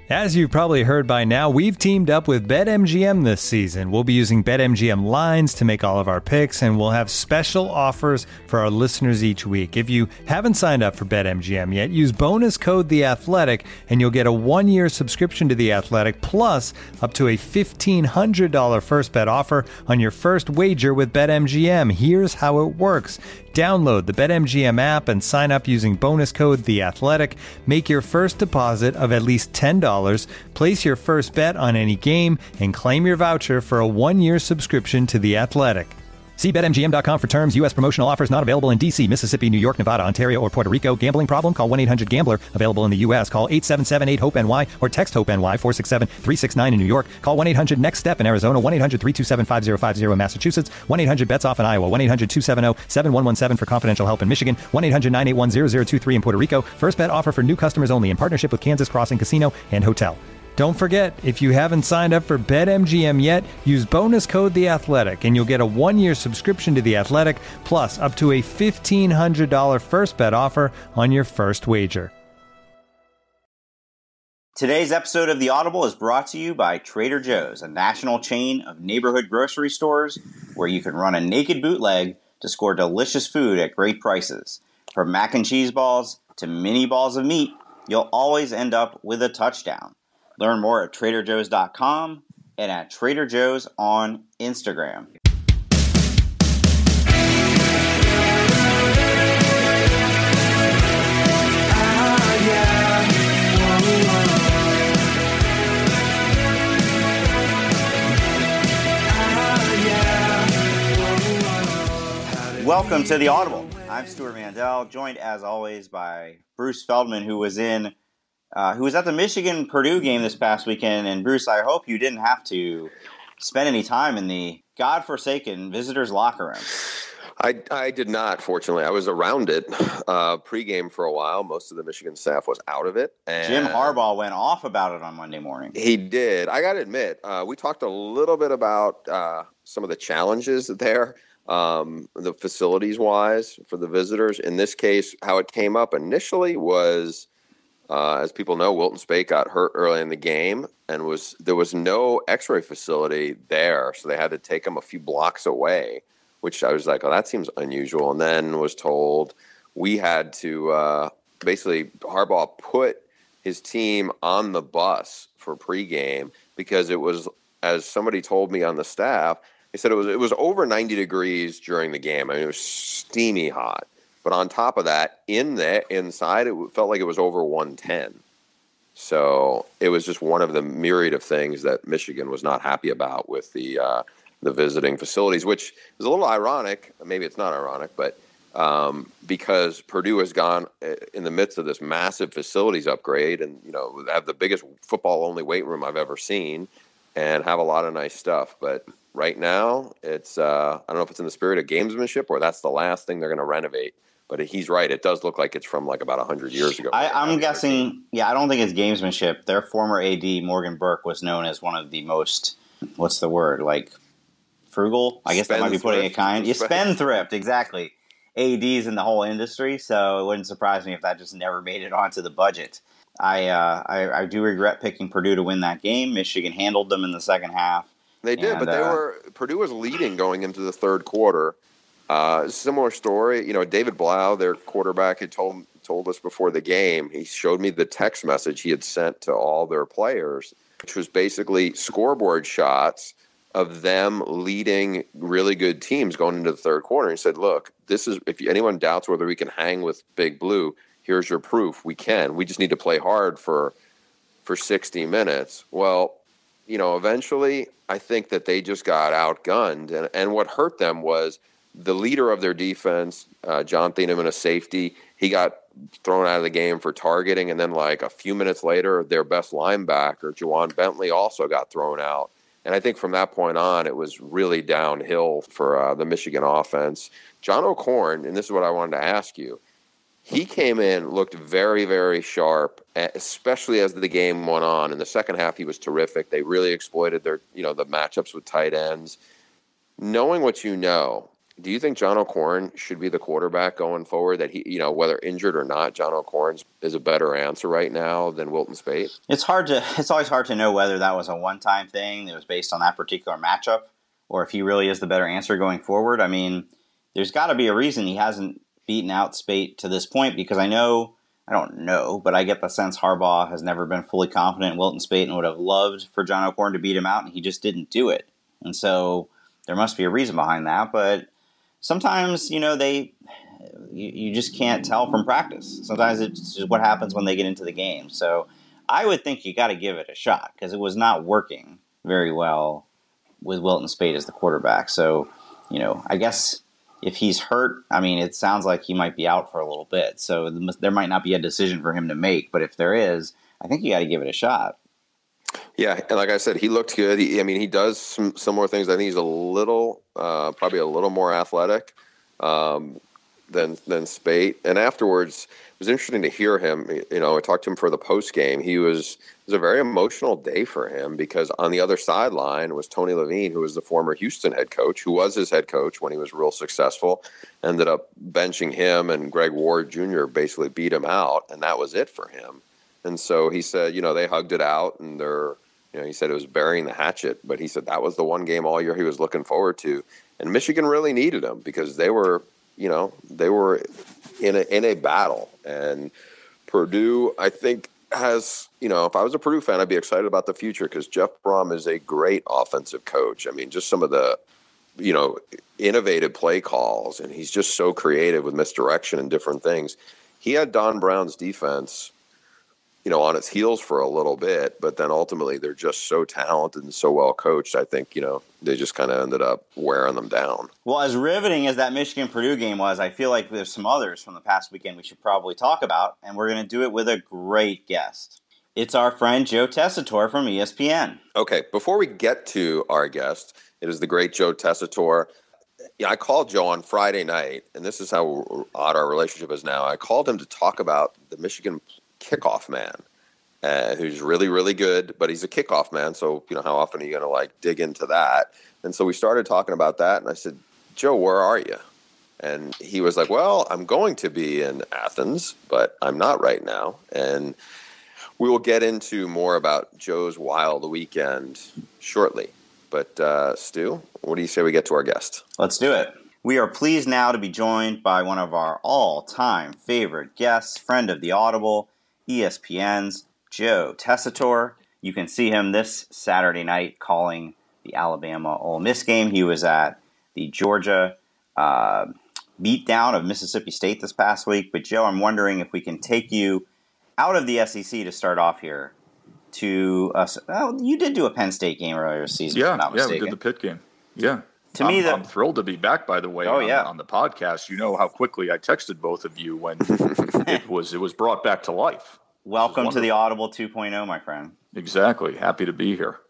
As you've probably heard by now, we've teamed up with BetMGM this season. We'll be using BetMGM lines to make all of our picks, and we'll have special offers for our listeners each week. If you haven't signed up for BetMGM yet, use bonus code The Athletic, and you'll get a 1-year subscription to The Athletic, plus up to a $1,500 first bet offer on your first wager with BetMGM. Here's how it works. Download the BetMGM app and sign up using bonus code The Athletic. Make your first deposit of at least $10. Place your first bet on any game and claim your voucher for a 1-year subscription to The Athletic. See BetMGM.com for terms. U.S. promotional offers not available in D.C., Mississippi, New York, Nevada, Ontario, or Puerto Rico. Gambling problem? Call 1-800-GAMBLER. Available in the U.S. Call 877-8-HOPE-NY or text HOPE-NY 467-369 in New York. Call 1-800-NEXT-STEP in Arizona. 1-800-327-5050 in Massachusetts. 1-800-BETS-OFF in Iowa. 1-800-270-7117 for confidential help in Michigan. 1-800-981-0023 in Puerto Rico. First bet offer for new customers only in partnership with Kansas Crossing Casino and Hotel. Don't forget, if you haven't signed up for BetMGM yet, use bonus code The Athletic, and you'll get a 1-year subscription to The Athletic, plus up to a $1,500 first bet offer on your first wager. Today's episode of The Audible is brought to you by Trader Joe's, a national chain of neighborhood grocery stores where you can run a naked bootleg to score delicious food at great prices. From mac and cheese balls to mini balls of meat, you'll always end up with a touchdown. Learn more at TraderJoe's.com and at Trader Joe's on Instagram. Welcome to The Audible. I'm Stuart Mandel, joined as always by Bruce Feldman, who was at the Michigan-Purdue game this past weekend. And Bruce, I hope you didn't have to spend any time in the godforsaken visitors' locker room. I did not, fortunately. I was around it pregame for a while. Most of the Michigan staff was out of it. And Jim Harbaugh went off about it on Monday morning. He did. I got to admit, we talked a little bit about some of the challenges there, the facilities-wise for the visitors. In this case, how it came up initially was, as people know, Wilton Speight got hurt early in the game, and there was no X-ray facility there, so they had to take him a few blocks away, which I was like, oh, that seems unusual. And then was told we had to basically Harbaugh put his team on the bus for pregame because it was, as somebody told me on the staff, they said it was over 90 degrees during the game. I mean, it was steamy hot. But on top of that, inside, it felt like it was over 110. So it was just one of the myriad of things that Michigan was not happy about with the visiting facilities, which is a little ironic. Maybe it's not ironic, but because Purdue has gone in the midst of this massive facilities upgrade and, have the biggest football-only weight room I've ever seen and have a lot of nice stuff. But right now, it's I don't know if it's in the spirit of gamesmanship or that's the last thing they're going to renovate. But he's right. It does look like it's from like about 100 years ago. I'm guessing, I don't think it's gamesmanship. Their former AD, Morgan Burke, was known as one of the most, what's the word, like frugal? I guess that might be putting it kind. Spendthrift, exactly. ADs in the whole industry. So it wouldn't surprise me if that just never made it onto the budget. I do regret picking Purdue to win that game. Michigan handled them in the second half. They did, but Purdue was leading going into the third quarter. Similar story, David Blau, their quarterback, had told us before the game. He showed me the text message he had sent to all their players, which was basically scoreboard shots of them leading really good teams going into the third quarter. He said, look, this is, if anyone doubts whether we can hang with Big Blue, here's your proof. We can. We just need to play hard for 60 minutes. Well, eventually I think that they just got outgunned. And what hurt them was the leader of their defense, John Thieneman, a safety, he got thrown out of the game for targeting. And then like a few minutes later, their best linebacker, Juwan Bentley, also got thrown out. And I think from that point on, it was really downhill for the Michigan offense. John O'Korn, and this is what I wanted to ask you, he came in, looked very, very sharp, especially as the game went on. In the second half, he was terrific. They really exploited their, the matchups with tight ends. Knowing what you know, Do you think John O'Korn should be the quarterback going forward? That he, whether injured or not, John O'Korn is a better answer right now than Wilton Speight? It's always hard to know whether that was a one-time thing that was based on that particular matchup, or if he really is the better answer going forward. I mean, there's got to be a reason he hasn't beaten out Speight to this point, because I don't know, but I get the sense Harbaugh has never been fully confident in Wilton Speight and would have loved for John O'Korn to beat him out, and he just didn't do it. And so there must be a reason behind that, but sometimes, you just can't tell from practice. Sometimes it's just what happens when they get into the game. So I would think you got to give it a shot, because it was not working very well with Wilton Speight as the quarterback. So, I guess if he's hurt, I mean, it sounds like he might be out for a little bit. So there might not be a decision for him to make. But if there is, I think you got to give it a shot. Yeah, and like I said, he looked good. He does some similar things. I think he's probably a little more athletic than Speight. And afterwards, it was interesting to hear him. I talked to him for the post game. It was a very emotional day for him, because on the other sideline was Tony Levine, who was the former Houston head coach, who was his head coach when he was real successful. Ended up benching him, and Greg Ward Jr. basically beat him out, and that was it for him. And so he said, they hugged it out, and he said it was burying the hatchet, but he said that was the one game all year he was looking forward to. And Michigan really needed him, because they were in a battle. And Purdue, I think, has, if I was a Purdue fan, I'd be excited about the future, because Jeff Brom is a great offensive coach. I mean, just some of the, innovative play calls, and he's just so creative with misdirection and different things. He had Don Brown's defense, on its heels for a little bit, but then ultimately they're just so talented and so well coached. I think, they just kind of ended up wearing them down. Well, as riveting as that Michigan-Purdue game was, I feel like there's some others from the past weekend we should probably talk about, and we're going to do it with a great guest. It's our friend Joe Tessitore from ESPN. Okay, before we get to our guest, it is the great Joe Tessitore. I called Joe on Friday night, and this is how odd our relationship is now. I called him to talk about the Michigan kickoff man, who's really, really good, but he's a kickoff man. So, how often are you going to dig into that? And so we started talking about that. And I said, Joe, where are you? And he was like, well, I'm going to be in Athens, but I'm not right now. And we will get into more about Joe's wild weekend shortly. But Stu, what do you say we get to our guest? Let's do it. We are pleased now to be joined by one of our all-time favorite guests, friend of the Audible, ESPN's Joe Tessitore. You can see him this Saturday night calling the Alabama-Ole Miss game. He was at the Georgia beatdown of Mississippi State this past week. But, Joe, I'm wondering if we can take you out of the SEC to start off here to you did do a Penn State game earlier this season, if I'm not mistaken. Yeah, we did the Pitt game. Yeah. I'm thrilled to be back, by the way, on the podcast. You know how quickly I texted both of you when it was brought back to life. Welcome to the Audible 2.0, my friend. Exactly. Happy to be here.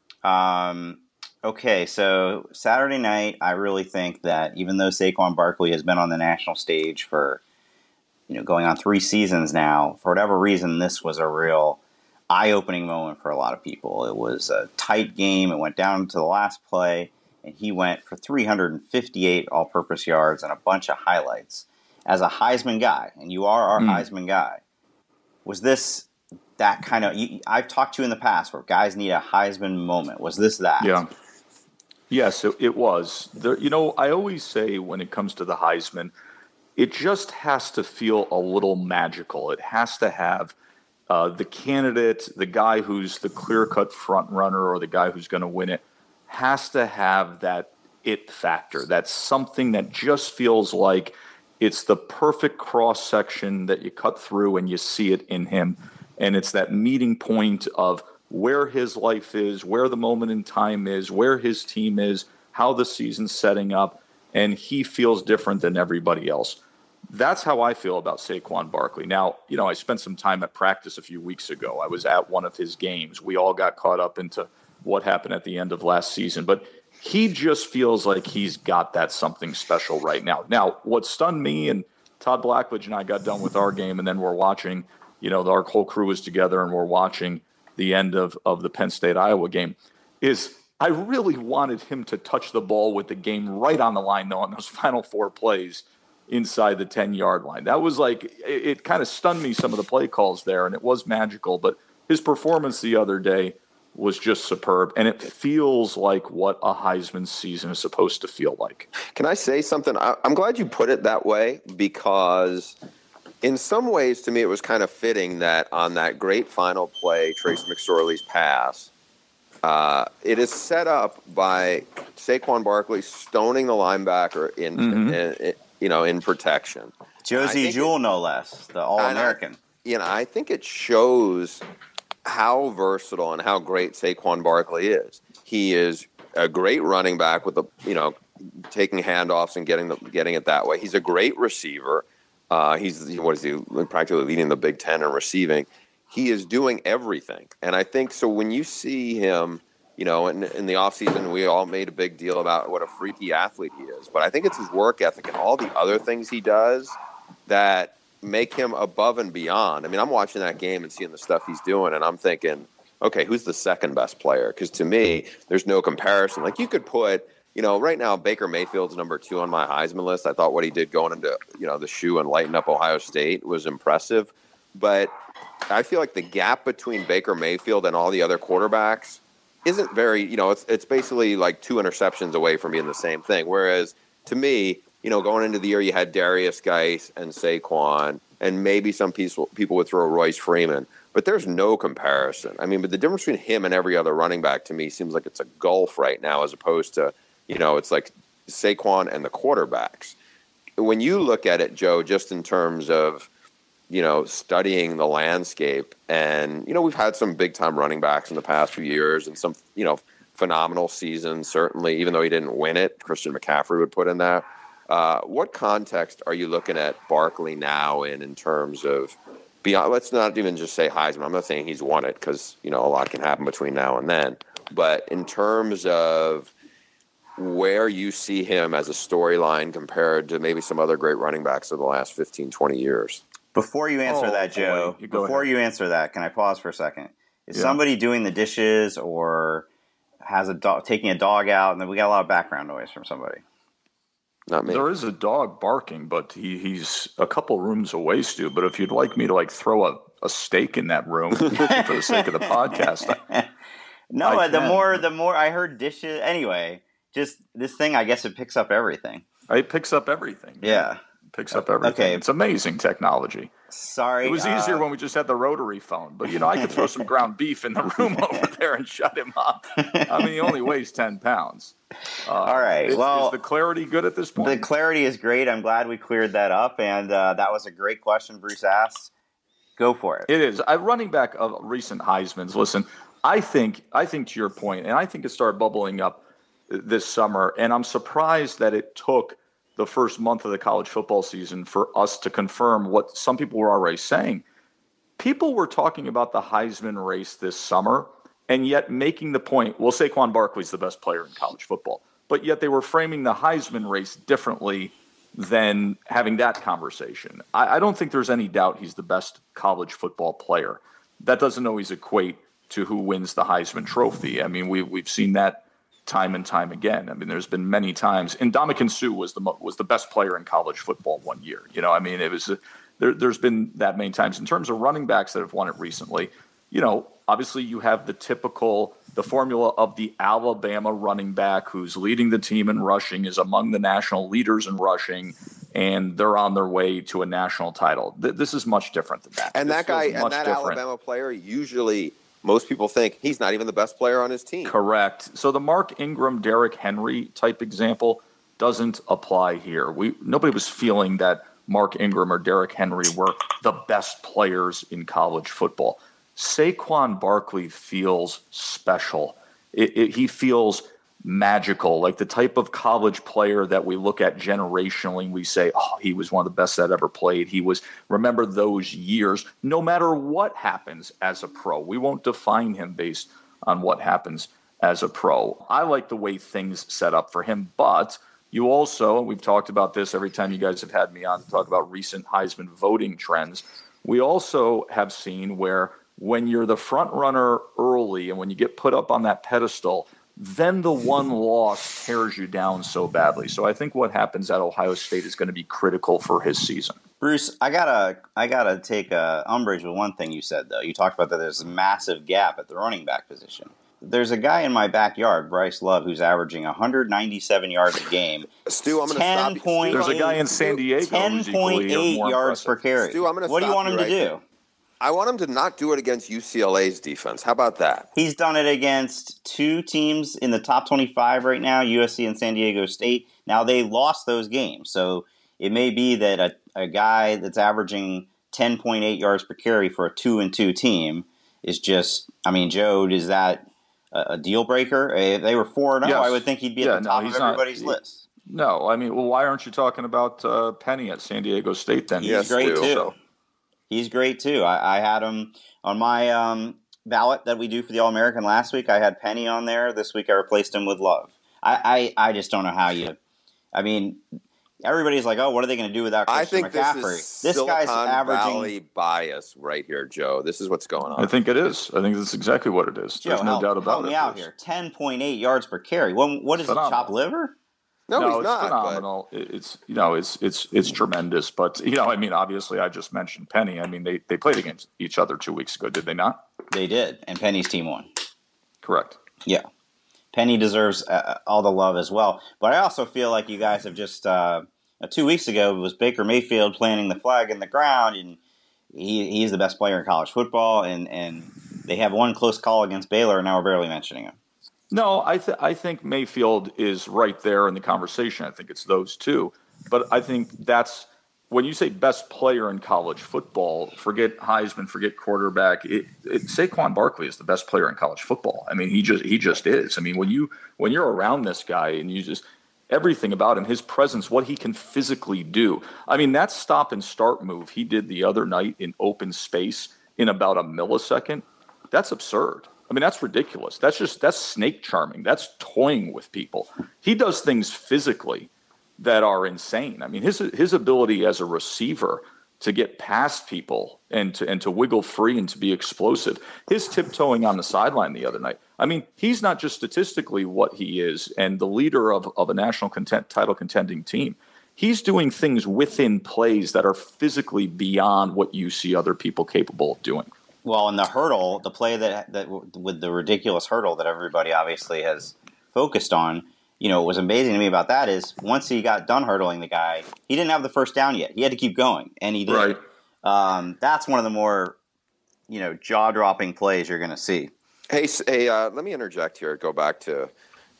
Okay, so Saturday night, I really think that even though Saquon Barkley has been on the national stage for, going on 3 seasons now, for whatever reason, this was a real eye-opening moment for a lot of people. It was a tight game. It went down to the last play, and he went for 358 all-purpose yards and a bunch of highlights. As a Heisman guy, and you are our Heisman guy, was this that kind of – I've talked to you in the past where guys need a Heisman moment. Was this that? Yeah. Yes, it was. I always say when it comes to the Heisman, it just has to feel a little magical. It has to have the candidate, the guy who's the clear-cut front runner or the guy who's going to win it, has to have that it factor. That's something that just feels like it's the perfect cross-section that you cut through and you see it in him. And it's that meeting point of where his life is, where the moment in time is, where his team is, how the season's setting up, and he feels different than everybody else. That's how I feel about Saquon Barkley. Now, I spent some time at practice a few weeks ago. I was at one of his games. We all got caught up into what happened at the end of last season, but he just feels like he's got that something special right now. Now, what stunned me, and Todd Blackledge and I got done with our game, and then we're watching, our whole crew was together and we're watching the end of the Penn State-Iowa game, is I really wanted him to touch the ball with the game right on the line, though, on those final 4 plays inside the 10-yard line. That was like, it kind of stunned me, some of the play calls there, and it was magical. But his performance the other day was just superb, and it feels like what a Heisman season is supposed to feel like. Can I say something? I'm glad you put it that way, because in some ways, to me, it was kind of fitting that on that great final play, Trace McSorley's pass, it is set up by Saquon Barkley stoning the linebacker in protection. Josie Jewell, no less, the All-American. I think it shows how versatile and how great Saquon Barkley is. He is a great running back with taking handoffs and getting it that way. He's a great receiver. He's practically leading the Big Ten in receiving. He is doing everything. And I think so when you see him, in the offseason, we all made a big deal about what a freaky athlete he is. But I think it's his work ethic and all the other things he does that make him above and beyond. I mean, I'm watching that game and seeing the stuff he's doing, and I'm thinking, okay, who's the second best player? Because to me, there's no comparison. Like, you could put, right now, Baker Mayfield's number 2 on my Heisman list. I thought what he did going into, the shoe and lighting up Ohio State was impressive. But I feel like the gap between Baker Mayfield and all the other quarterbacks isn't very, it's basically like 2 interceptions away from being the same thing. Whereas to me, going into the year, you had Darius Geis and Saquon, and maybe some people would throw Royce Freeman. But there's no comparison. I mean, but the difference between him and every other running back to me seems like it's a gulf right now, as opposed to, it's like Saquon and the quarterbacks. When you look at it, Joe, just in terms of, studying the landscape, and, we've had some big-time running backs in the past few years and some, phenomenal seasons, certainly, even though he didn't win it. Christian McCaffrey would put in that. What context are you looking at Barkley now in terms of beyond? Let's not even just say Heisman. I'm not saying he's won it, because a lot can happen between now and then. But in terms of where you see him as a storyline compared to maybe some other great running backs of the last 15, 20 years. Before you answer that, Joe, you answer that, can I pause for a second? Is somebody doing the dishes or has a dog taking a dog out? And then we got a lot of background noise from somebody. Not me. There is a dog barking, but he's a couple rooms away, Stu. But if you'd like me to throw a steak in that room for the sake of the podcast, the more I heard dishes. Anyway, just this thing, I guess it picks up everything. It picks up everything. Yeah. Picks up everything. Okay. It's amazing technology. Sorry. It was easier when we just had the rotary phone. But, I could throw some ground beef in the room over there and shut him up. I mean, he only weighs 10 pounds. All right. Is the clarity good at this point? The clarity is great. I'm glad we cleared that up. And that was a great question Bruce asked. Go for it. It is. Running back of recent Heismans, listen, I think to your point, and I think it started bubbling up this summer, and I'm surprised that it took the first month of the college football season for us to confirm what some people were already saying. People were talking about the Heisman race this summer, and yet making the point, well, Saquon Barkley's the best player in college football, but yet they were framing the Heisman race differently than having that conversation. I don't think there's any doubt he's the best college football player. That doesn't always equate to who wins the Heisman Trophy. I mean, we've seen that time and time again. I mean, there's been many times. And Ndamukong Suh was the best player in college football one year. I mean, it was there's been that many times. In terms of running backs that have won it recently, obviously you have the formula of the Alabama running back who's leading the team in rushing, is among the national leaders in rushing, and they're on their way to a national title. This is much different than that. And that guy, and that Alabama player, usually most people think he's not even the best player on his team. Correct. So the Mark Ingram, Derrick Henry type example doesn't apply here. Nobody was feeling that Mark Ingram or Derrick Henry were the best players in college football. Saquon Barkley feels special. He feels magical, like the type of college player that we look at generationally. We say, oh, he was one of the best that ever played. Remember those years, no matter what happens as a pro. We won't define him based on what happens as a pro. I like the way things set up for him, but you also, and we've talked about this every time you guys have had me on to talk about recent Heisman voting trends, we also have seen where when you're the front runner early and when you get put up on that pedestal, then the one loss tears you down so badly. So I think what happens at Ohio State is going to be critical for his season. Bruce, I gotta take umbrage with one thing you said, though. You talked about that there's a massive gap at the running back position. There's a guy in my backyard, Bryce Love, who's averaging 197 yards a game. Stu, I'm going to stop you. There's a guy in San Diego who's equally more 10.8 yards per carry. Stu, I'm going to what do you want him to do? There. I want him to not do it against UCLA's defense. How about that? He's done it against two teams in the top 25 right now, USC and San Diego State. Now, they lost those games, so it may be that a guy that's averaging 10.8 yards per carry for a 2-2 team is just, I mean, Joe, is that a deal breaker? If they were 4-0, yes. I would think he'd be at the top of everybody's list. No, I mean, well, why aren't you talking about Penny at San Diego State then? He's great, too. So. He's great, too. I had him on my ballot that we do for the All-American last week. I had Penny on there. This week I replaced him with Love. I just don't know how you – I mean – everybody's like, oh, what are they going to do without Christian McCaffrey? I think this is Silicon Valley bias right here, Joe. This is what's going on. I think it is. I think that's exactly what it is. There's no doubt about it. Help me out here. 10.8 yards per carry. What is it, chopped liver? No, he's not. It's phenomenal. But... It's tremendous. But, I mean, obviously I just mentioned Penny. I mean, they played against each other 2 weeks ago, did they not? They did, and Penny's team won. Correct. Yeah. Penny deserves all the love as well. But I also feel like you guys have just 2 weeks ago it was Baker Mayfield planting the flag in the ground, and he's the best player in college football, and they have one close call against Baylor, and now we're barely mentioning him. No, I think Mayfield is right there in the conversation. I think it's those two. But I think that's – when you say best player in college football, forget Heisman, forget quarterback. Saquon Barkley is the best player in college football. I mean, he just is. I mean, when you're around this guy and you just everything about him, his presence, what he can physically do. I mean, that stop and start move he did the other night in open space in about a millisecond, that's absurd. I mean, that's ridiculous. That's snake charming. That's toying with people. He does things physically that are insane. I mean, his ability as a receiver to get past people and to wiggle free and to be explosive. His tiptoeing on the sideline the other night. I mean, he's not just statistically what he is and the leader of a national title contending team. He's doing things within plays that are physically beyond what you see other people capable of doing. Well, and the hurdle, the play that with the ridiculous hurdle that everybody obviously has focused on, what was amazing to me about that is once he got done hurdling the guy, he didn't have the first down yet. He had to keep going, and he did. Right. That's one of the more, jaw-dropping plays you're going to see. Hey, let me interject here. Go back to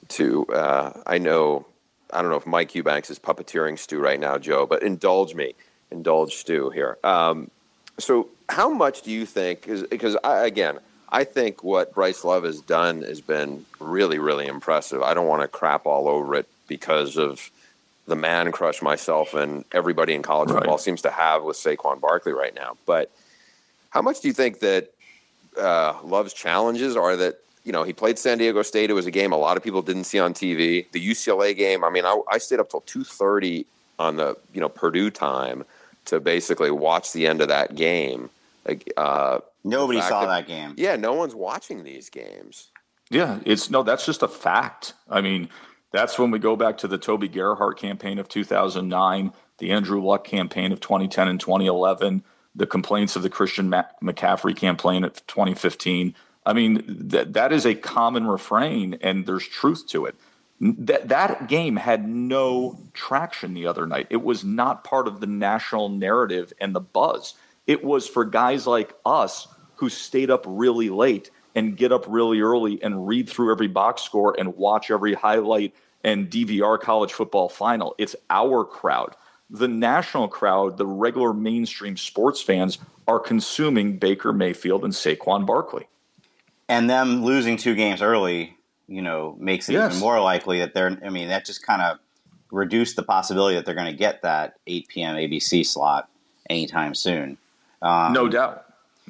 I don't know if Mike Eubanks is puppeteering Stu right now, Joe, but indulge Stu here. So how much do you think because I think what Bryce Love has done has been really, really impressive. I don't want to crap all over it because of the man crush myself and everybody in college football seems to have with Saquon Barkley right now. But how much do you think that Love's challenges are that, he played San Diego State. It was a game a lot of people didn't see on TV. The UCLA game, I mean, I stayed up till 2:30 on the, Purdue time to basically watch the end of that game. Nobody saw that game. Yeah, no one's watching these games. Yeah, that's just a fact. I mean, that's when we go back to the Toby Gerhart campaign of 2009, the Andrew Luck campaign of 2010 and 2011, the complaints of the Christian McCaffrey campaign of 2015. I mean, that is a common refrain, and there's truth to it. That game had no traction the other night. It was not part of the national narrative and the buzz. It was for guys like us who stayed up really late and get up really early and read through every box score and watch every highlight and DVR college football final. It's our crowd. The national crowd, the regular mainstream sports fans, are consuming Baker Mayfield and Saquon Barkley. And them losing 2 games early, makes it even more likely that that just kind of reduced the possibility that they're going to get that 8 p.m. ABC slot anytime soon. No doubt.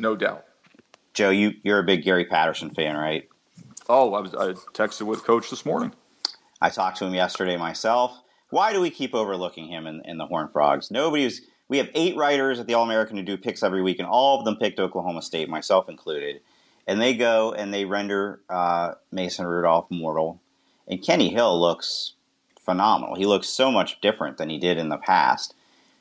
Joe, you're a big Gary Patterson fan, right? Oh, I texted with Coach this morning. I talked to him yesterday myself. Why do we keep overlooking him in the Horned Frogs? We have 8 writers at the All-American who do picks every week, and all of them picked Oklahoma State, myself included. And they go and they render Mason Rudolph mortal. And Kenny Hill looks phenomenal. He looks so much different than he did in the past.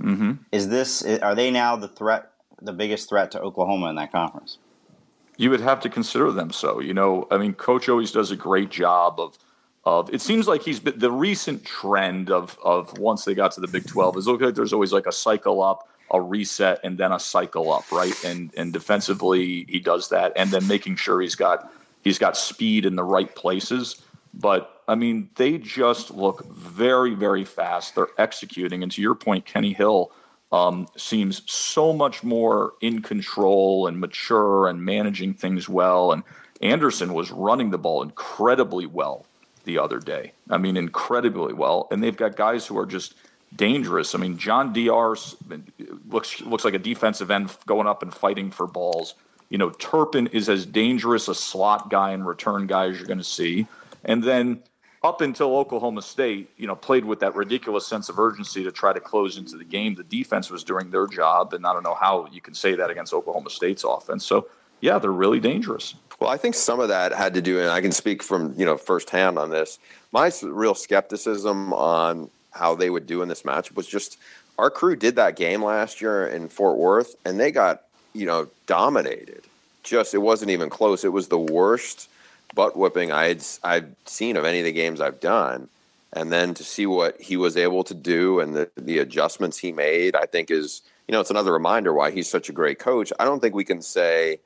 Mm-hmm. Are they now the biggest threat to Oklahoma in that conference? You would have to consider them so. Coach always does a great job of it seems like the recent trend of once they got to the Big 12 is okay. There's always like a cycle up, a reset, and then a cycle up, right? And defensively he does that, and then making sure he's got speed in the right places. But they just look very, very fast. They're executing, and to your point, Kenny Hill seems so much more in control and mature and managing things well. And Anderson was running the ball incredibly well the other day. Incredibly well. And they've got guys who are just dangerous. John Diar's looks like a defensive end going up and fighting for balls. Turpin is as dangerous a slot guy and return guy as you're going to see. And then up until Oklahoma State, played with that ridiculous sense of urgency to try to close into the game, the defense was doing their job. And I don't know how you can say that against Oklahoma State's offense. So, yeah, they're really dangerous. Well, I think some of that had to do, and I can speak from, firsthand on this. My real skepticism on how they would do in this matchup was just our crew did that game last year in Fort Worth, and they got, dominated. It wasn't even close. It was the worst butt whipping I'd seen of any of the games I've done. And then to see what he was able to do and the adjustments he made, I think is, it's another reminder why he's such a great coach. I don't think we can say,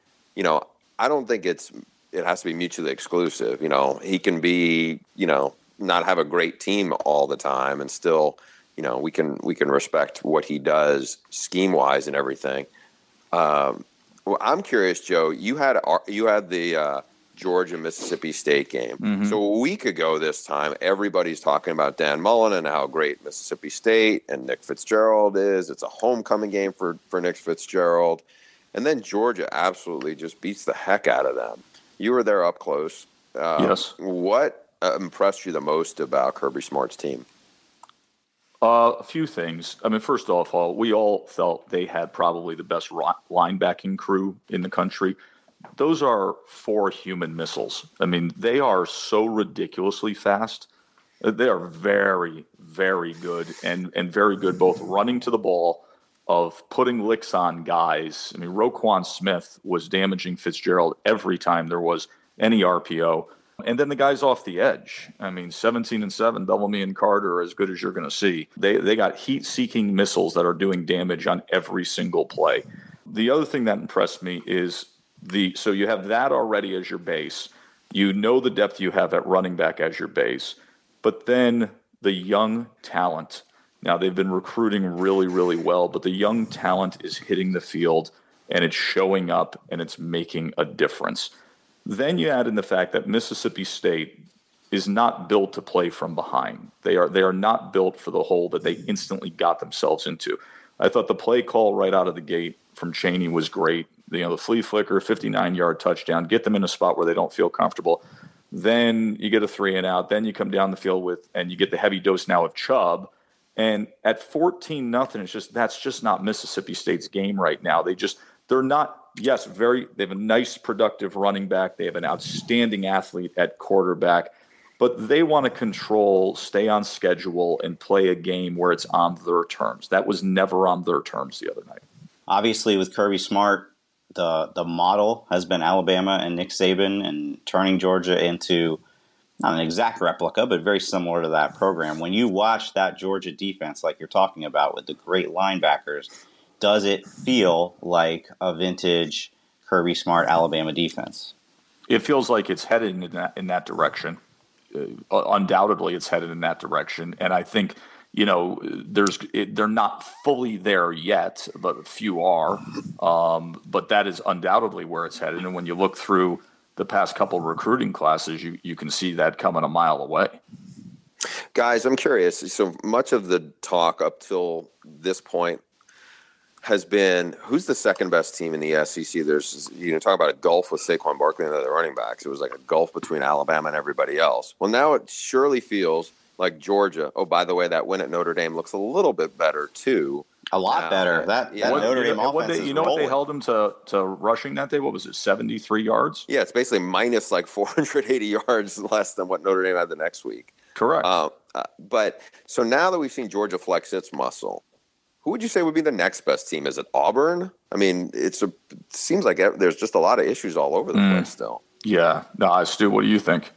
I don't think it has to be mutually exclusive. He can be, not have a great team all the time and still, we can respect what he does scheme wise and everything. Well, I'm curious, Joe, you had the Georgia Mississippi State game. Mm-hmm. So a week ago this time, everybody's talking about Dan Mullen and how great Mississippi State and Nick Fitzgerald is. It's a homecoming game for Nick Fitzgerald. And then Georgia absolutely just beats the heck out of them. You were there up close. Yes. What impressed you the most about Kirby Smart's team? A few things. First off, we all felt they had probably the best linebacking crew in the country. Those are 4 human missiles. They are so ridiculously fast. They are very, very good and very good both running to the ball, of putting licks on guys. Roquan Smith was damaging Fitzgerald every time there was any RPO. And then the guys off the edge. 17-7, Bellamy and Carter are as good as you're going to see. They got heat-seeking missiles that are doing damage on every single play. The other thing that impressed me is so you have that already as your base. The depth you have at running back as your base. But then the young talent. Now, they've been recruiting really, really well, but the young talent is hitting the field, and it's showing up, and it's making a difference. Then you add in the fact that Mississippi State is not built to play from behind. They are not built for the hole that they instantly got themselves into. I thought the play call right out of the gate from Chaney was great. The flea flicker, 59-yard touchdown, get them in a spot where they don't feel comfortable. Then you get a 3-and-out. Then you come down the field and you get the heavy dose now of Chubb. And at 14-0, that's just not Mississippi State's game right now. They're not, yes, they have a nice productive running back. They have an outstanding athlete at quarterback, but they want to control, stay on schedule, and play a game where it's on their terms. That was never on their terms the other night. Obviously, with Kirby Smart, the model has been Alabama and Nick Saban, and turning Georgia into not an exact replica, but very similar to that program. When you watch that Georgia defense like you're talking about with the great linebackers, does it feel like a vintage Kirby Smart Alabama defense? It feels like it's headed in that direction. Undoubtedly, it's headed in that direction. And I think, they're not fully there yet, but a few are. But that is undoubtedly where it's headed. And when you look through the past couple recruiting classes, you can see that coming a mile away. Guys, I'm curious. So much of the talk up till this point has been who's the second best team in the SEC. There's, talk about a gulf with Saquon Barkley and the other running backs. It was like a gulf between Alabama and everybody else. Well, now it surely feels like Georgia. Oh, by the way, that win at Notre Dame looks a little bit better too. A lot better. That Notre Dame offense is what they held them to rushing that day? What was it, 73 yards? Yeah, it's basically minus like 480 yards less than what Notre Dame had the next week. Correct. But so now that we've seen Georgia flex its muscle, who would you say would be the next best team? Is it Auburn? I mean, it seems like there's just a lot of issues all over the place still. Yeah. No, Stu, what do you think?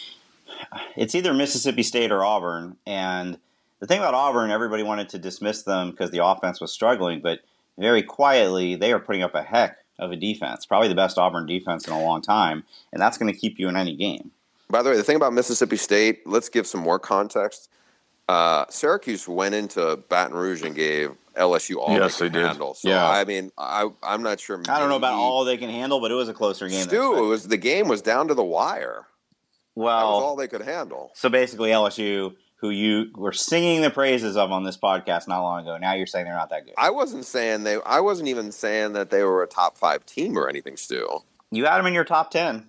It's either Mississippi State or Auburn, and the thing about Auburn, everybody wanted to dismiss them because the offense was struggling, but very quietly, they are putting up a heck of a defense, probably the best Auburn defense in a long time, and that's going to keep you in any game. By the way, the thing about Mississippi State, let's give some more context. Syracuse went into Baton Rouge and gave LSU all they could handle. So, yeah. I mean, I'm not sure. I don't know about all they can handle, but it was a closer game. Stu, the game was down to the wire. Well, that was all they could handle. So basically, LSU, who you were singing the praises of on this podcast not long ago, now you're saying they're not that good. I wasn't even saying that they were a top 5 team or anything, Stu. You had them in your top 10.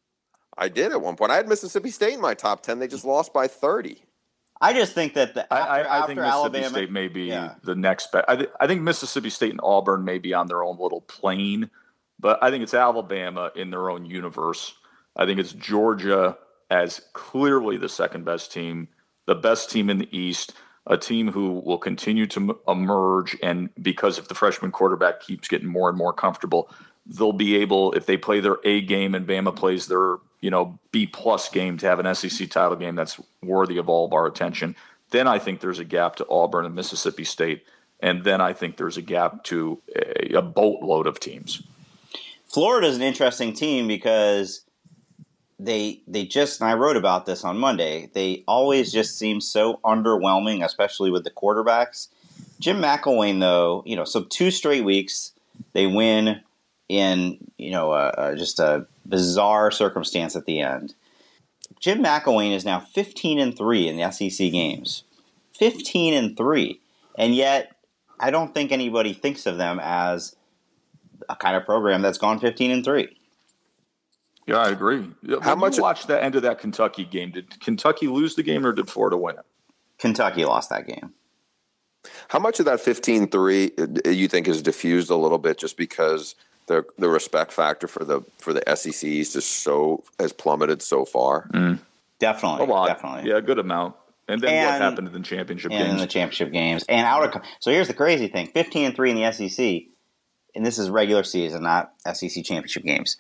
I did at one point. I had Mississippi State in my top 10. They just lost by 30. I just think that I think Mississippi Alabama, State may be the next best. I think Mississippi State and Auburn may be on their own little plane, but I think it's Alabama in their own universe. I think it's Georgia as clearly the second best team, the best team in the East, a team who will continue to emerge. And because if the freshman quarterback keeps getting more and more comfortable, they'll be able, if they play their A game and Bama plays their B+ game, to have an SEC title game that's worthy of all of our attention. Then I think there's a gap to Auburn and Mississippi State. And then I think there's a gap to a boatload of teams. Florida's an interesting team because they just, and I wrote about this on Monday, they always just seem so underwhelming, especially with the quarterbacks. Jim McElwain, though, so 2 straight weeks they win in, just a bizarre circumstance at the end. Jim McElwain is now 15-3 in the SEC games. 15-3. And yet, I don't think anybody thinks of them as a kind of program that's gone 15-3. Yeah, I agree. How much you watched that end of that Kentucky game? Did Kentucky lose the game or did Florida win it? Kentucky lost that game. How much of that 15-3 you think is diffused a little bit just because the respect factor for the SEC East has plummeted so far? Definitely, a lot. Definitely, yeah, a good amount. And then what happened in the championship games? In the championship games, so here's the crazy thing: 15-3 in the SEC, and this is regular season, not SEC championship games.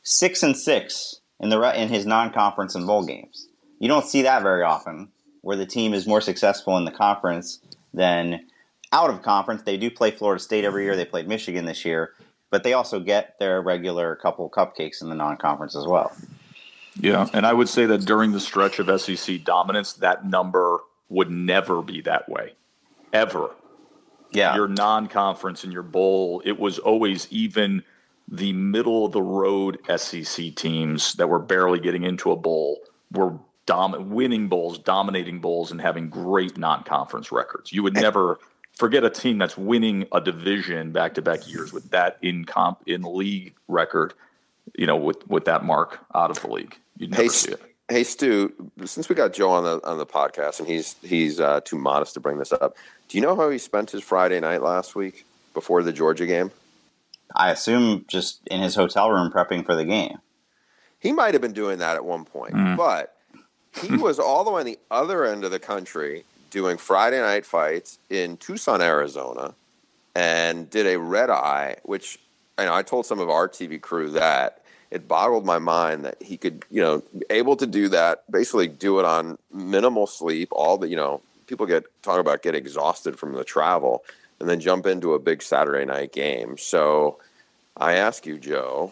6-6 in his non-conference and bowl games. You don't see that very often, where the team is more successful in the conference than out of conference. They do play Florida State every year. They played Michigan this year, but they also get their regular couple cupcakes in the non-conference as well. Yeah, and I would say that during the stretch of SEC dominance, that number would never be that way, ever. Yeah, your non-conference and your bowl, it was always even the middle-of-the-road SEC teams that were barely getting into a bowl were winning bowls, dominating bowls, and having great non-conference records. You would never forget a team that's winning a division back-to-back years with that in league record, with that mark out of the league. You'd never see it. Hey, Stu, since we got Joe on the podcast, and he's too modest to bring this up, do you know how he spent his Friday night last week before the Georgia game? I assume just in his hotel room prepping for the game. He might have been doing that at one point, but he was all the way on the other end of the country doing Friday night fights in Tucson, Arizona, and did a red eye, which I told some of our TV crew that it boggled my mind that he could, able to do that, basically do it on minimal sleep. All the, people talk about get exhausted from the travel, and then jump into a big Saturday night game. So I ask you, Joe,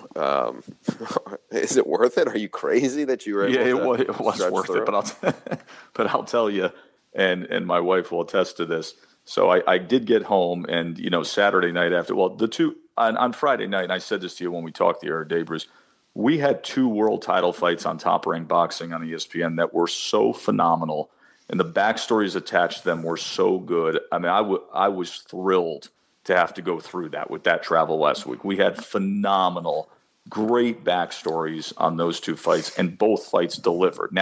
is it worth it? Are you crazy that you were able to it was worth it, but I'll tell you, and my wife will attest to this. So I did get home, and Saturday night after, on Friday night, and I said this to you when we talked the other day, Bruce, we had 2 world title fights on Top Rank Boxing on ESPN that were so phenomenal, and the backstories attached to them were so good. I mean, I was thrilled to have to go through that with that travel last week. We had phenomenal, great backstories on those 2 fights, and both fights delivered. Now,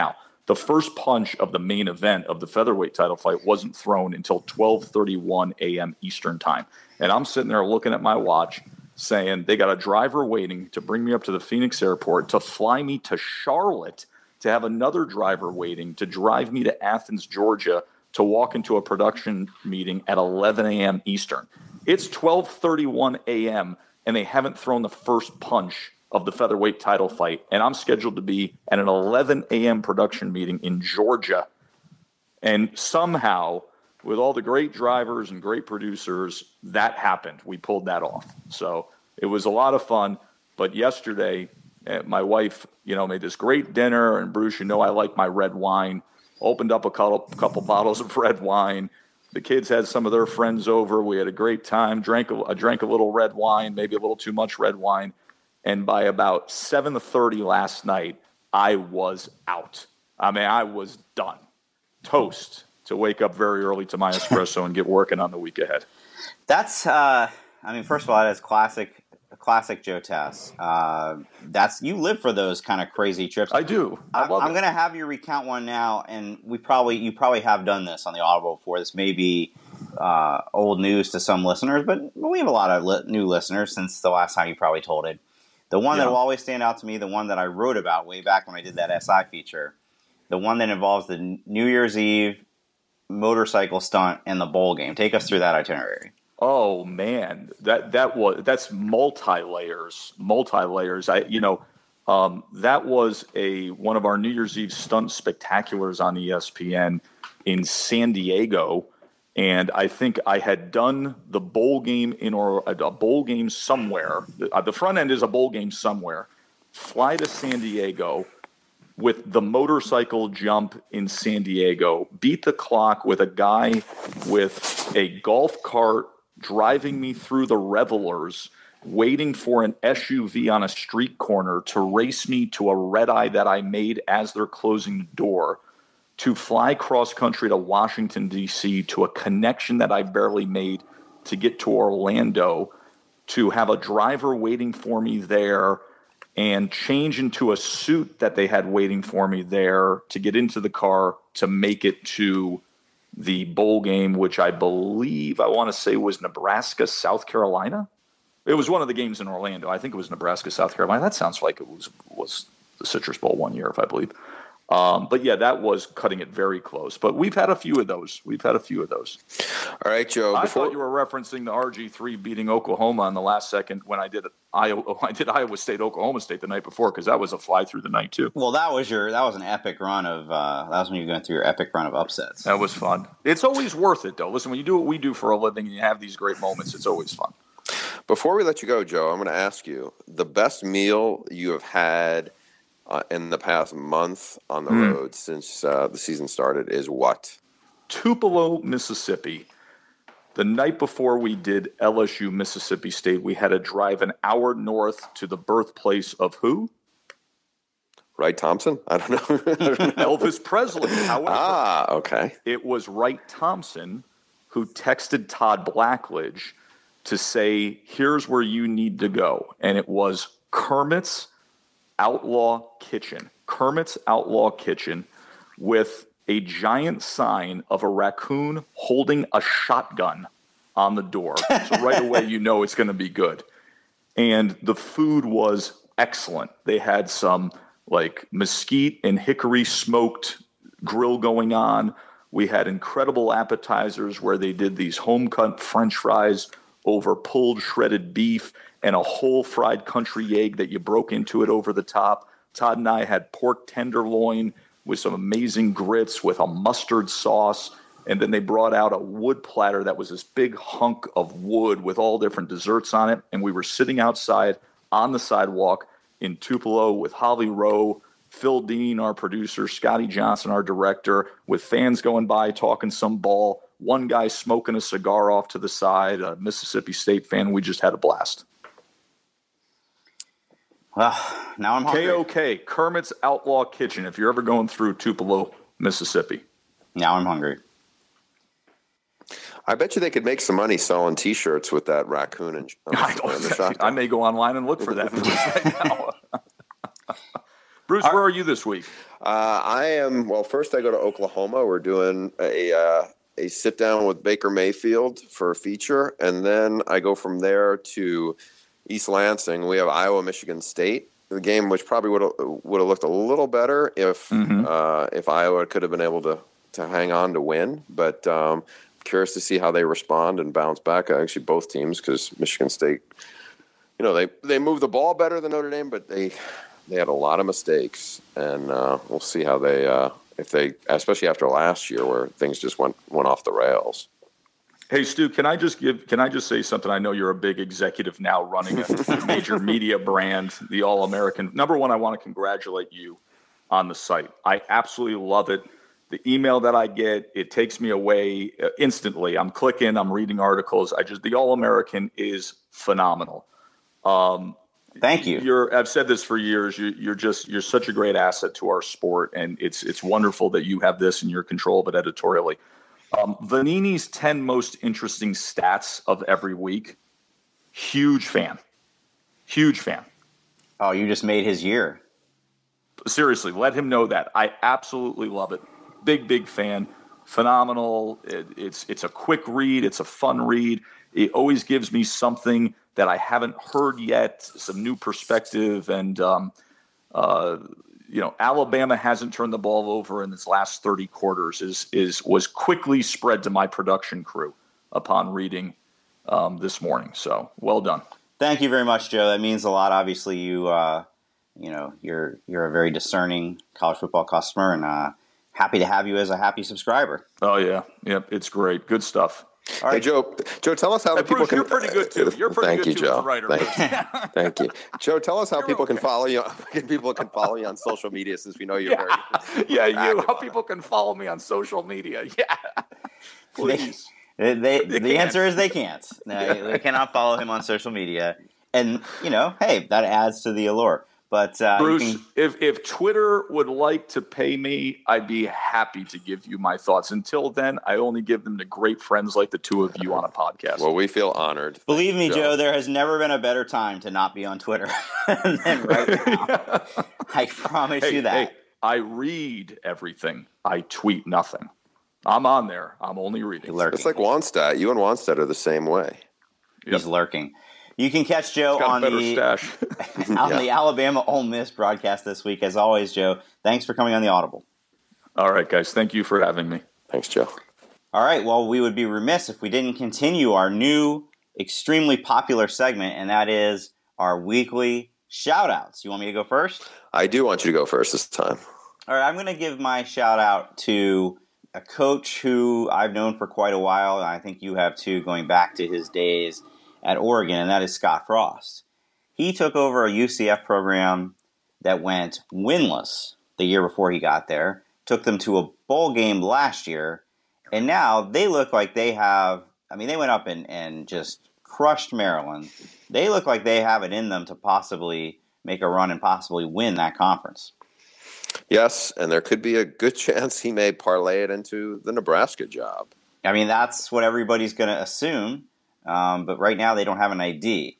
the first punch of the main event of the featherweight title fight wasn't thrown until 12:31 a.m. Eastern time. And I'm sitting there looking at my watch saying they got a driver waiting to bring me up to the Phoenix airport to fly me to Charlotte, to have another driver waiting to drive me to Athens, Georgia, to walk into a production meeting at 11 a.m. Eastern. It's 12:31 a.m. and they haven't thrown the first punch of the featherweight title fight, and I'm scheduled to be at an 11 a.m. production meeting in Georgia. And somehow, with all the great drivers and great producers, that happened. We pulled that off. So it was a lot of fun. But yesterday, my wife, made this great dinner, and Bruce, I like my red wine. Opened up a couple bottles of red wine. The kids had some of their friends over. We had a great time. Drank a little red wine, maybe a little too much red wine. And by about 7:30 last night, I was out. I was done. Toast to wake up very early to my espresso and get working on the week ahead. That's, first of all, that is classic Joe Tess. You live for those kind of crazy trips. I do. I'm going to have you recount one now, and you probably have done this on the Audible before. This may be old news to some listeners, but we have a lot of new listeners since the last time you probably told it. The one that will always stand out to me, the one that I wrote about way back when I did that SI feature, the one that involves the New Year's Eve motorcycle stunt and the bowl game. Take us through that itinerary. Oh man, that's multi-layers. That was one of our New Year's Eve stunt spectaculars on ESPN in San Diego. And I think I had done the bowl game a bowl game somewhere. The front end is a bowl game somewhere. Fly to San Diego with the motorcycle jump in San Diego. Beat the clock with a guy with a golf cart driving me through the revelers, waiting for an SUV on a street corner to race me to a red eye that I made as they're closing the door, to fly cross country to Washington, D.C., to a connection that I barely made to get to Orlando, to have a driver waiting for me there and change into a suit that they had waiting for me there to get into the car to make it to the bowl game, which I want to say was Nebraska, South Carolina. It was one of the games in Orlando. I think it was Nebraska, South Carolina. That sounds like it was the Citrus Bowl one year, if I believe. But yeah, that was cutting it very close. But we've had a few of those. All right, Joe. I thought you were referencing the RG3 beating Oklahoma on the last second when I did Iowa State, Oklahoma State the night before, because that was a fly through the night too. Well, that was an epic run of that was when you were going through your epic run of upsets. That was fun. It's always worth it, though. Listen, when you do what we do for a living and you have these great moments, it's always fun. Before we let you go, Joe, I'm going to ask you the best meal you have had in the past month on the road since the season started is what? Tupelo, Mississippi. The night before we did LSU, Mississippi State, we had to drive an hour north to the birthplace of who? Wright Thompson? I don't know. Elvis Presley. However, okay. It was Wright Thompson who texted Todd Blackledge to say, here's where you need to go. And it was Kermit's Outlaw Kitchen. Kermit's Outlaw Kitchen with a giant sign of a raccoon holding a shotgun on the door. So right away, it's going to be good. And the food was excellent. They had some mesquite and hickory smoked grill going on. We had incredible appetizers where they did these home-cut French fries over pulled shredded beef and a whole fried country egg that you broke into it over the top. Todd and I had pork tenderloin with some amazing grits with a mustard sauce. And then they brought out a wood platter that was this big hunk of wood with all different desserts on it. And we were sitting outside on the sidewalk in Tupelo with Holly Rowe, Phil Dean, our producer, Scotty Johnson, our director, with fans going by talking some ball. One guy smoking a cigar off to the side, a Mississippi State fan. We just had a blast. Well, now I'm hungry. KOK, Kermit's Outlaw Kitchen, if you're ever going through Tupelo, Mississippi. Now I'm hungry. I bet you they could make some money selling T-shirts with that raccoon and the shotgun. I may go online and look for that right now. Bruce, where are you this week? I am. Well, first I go to Oklahoma. We're doing a sit down with Baker Mayfield for a feature, and then I go from there to East Lansing. We have Iowa, Michigan State. The game, which probably would have looked a little better if Iowa could have been able to hang on to win. But curious to see how they respond and bounce back. Actually, both teams, because Michigan State, they move the ball better than Notre Dame, but they had a lot of mistakes, and we'll see how they if they, especially after last year where things just went off the rails. Hey, Stu, can I just say something? I know you're a big executive now running a major media brand, the All-American. Number one, I want to congratulate you on the site. I absolutely love it. The email that I get, it takes me away instantly. I'm clicking, I'm reading articles. The All-American is phenomenal. Thank you. I've said this for years. You're such a great asset to our sport, and it's wonderful that you have this in your control of it editorially. Vanini's 10 most interesting stats of every week. Huge fan. Oh, you just made his year. Seriously, let him know that. I absolutely love it. Big fan. Phenomenal. It's a quick read. It's a fun read. It always gives me something that I haven't heard yet, some new perspective, and Alabama hasn't turned the ball over in its last 30 quarters was quickly spread to my production crew upon reading this morning. So well done. Thank you very much, Joe. That means a lot. Obviously, you're a very discerning college football customer, and happy to have you as a happy subscriber. Oh yeah, yep, it's great, good stuff. All right, hey, Joe, tell us how people can. You're pretty good too. You're pretty good too, Joe. As a writer. Thank you, Joe. Tell us how people can follow you. People can follow you on social media, since we know you're how people can follow me on social media. Yeah, please. The answer is they can't. They cannot follow him on social media, and hey, that adds to the allure. But Bruce, if Twitter would like to pay me, I'd be happy to give you my thoughts. Until then, I only give them to great friends like the two of you on a podcast. Well, we feel honored. Believe me, Joe, there has never been a better time to not be on Twitter than right now. I promise you that. Hey, I read everything. I tweet nothing. I'm on there. I'm only reading. It's like Wannstedt. You and Wannstedt are the same way. He's lurking. You can catch Joe on the Alabama Ole Miss broadcast this week. As always, Joe, thanks for coming on the Audible. All right, guys. Thank you for having me. Thanks, Joe. All right. Well, we would be remiss if we didn't continue our new, extremely popular segment, and that is our weekly shout-outs. You want me to go first? I do want you to go first this time. All right. I'm going to give my shout-out to a coach who I've known for quite a while, and I think you have too, going back to his days at Oregon, and that is Scott Frost. He took over a UCF program that went winless the year before he got there, took them to a bowl game last year, and now they look like they have, they went up and just crushed Maryland. They look like they have it in them to possibly make a run and possibly win that conference. Yes, and there could be a good chance he may parlay it into the Nebraska job. That's what everybody's going to assume. But right now they don't have an ID.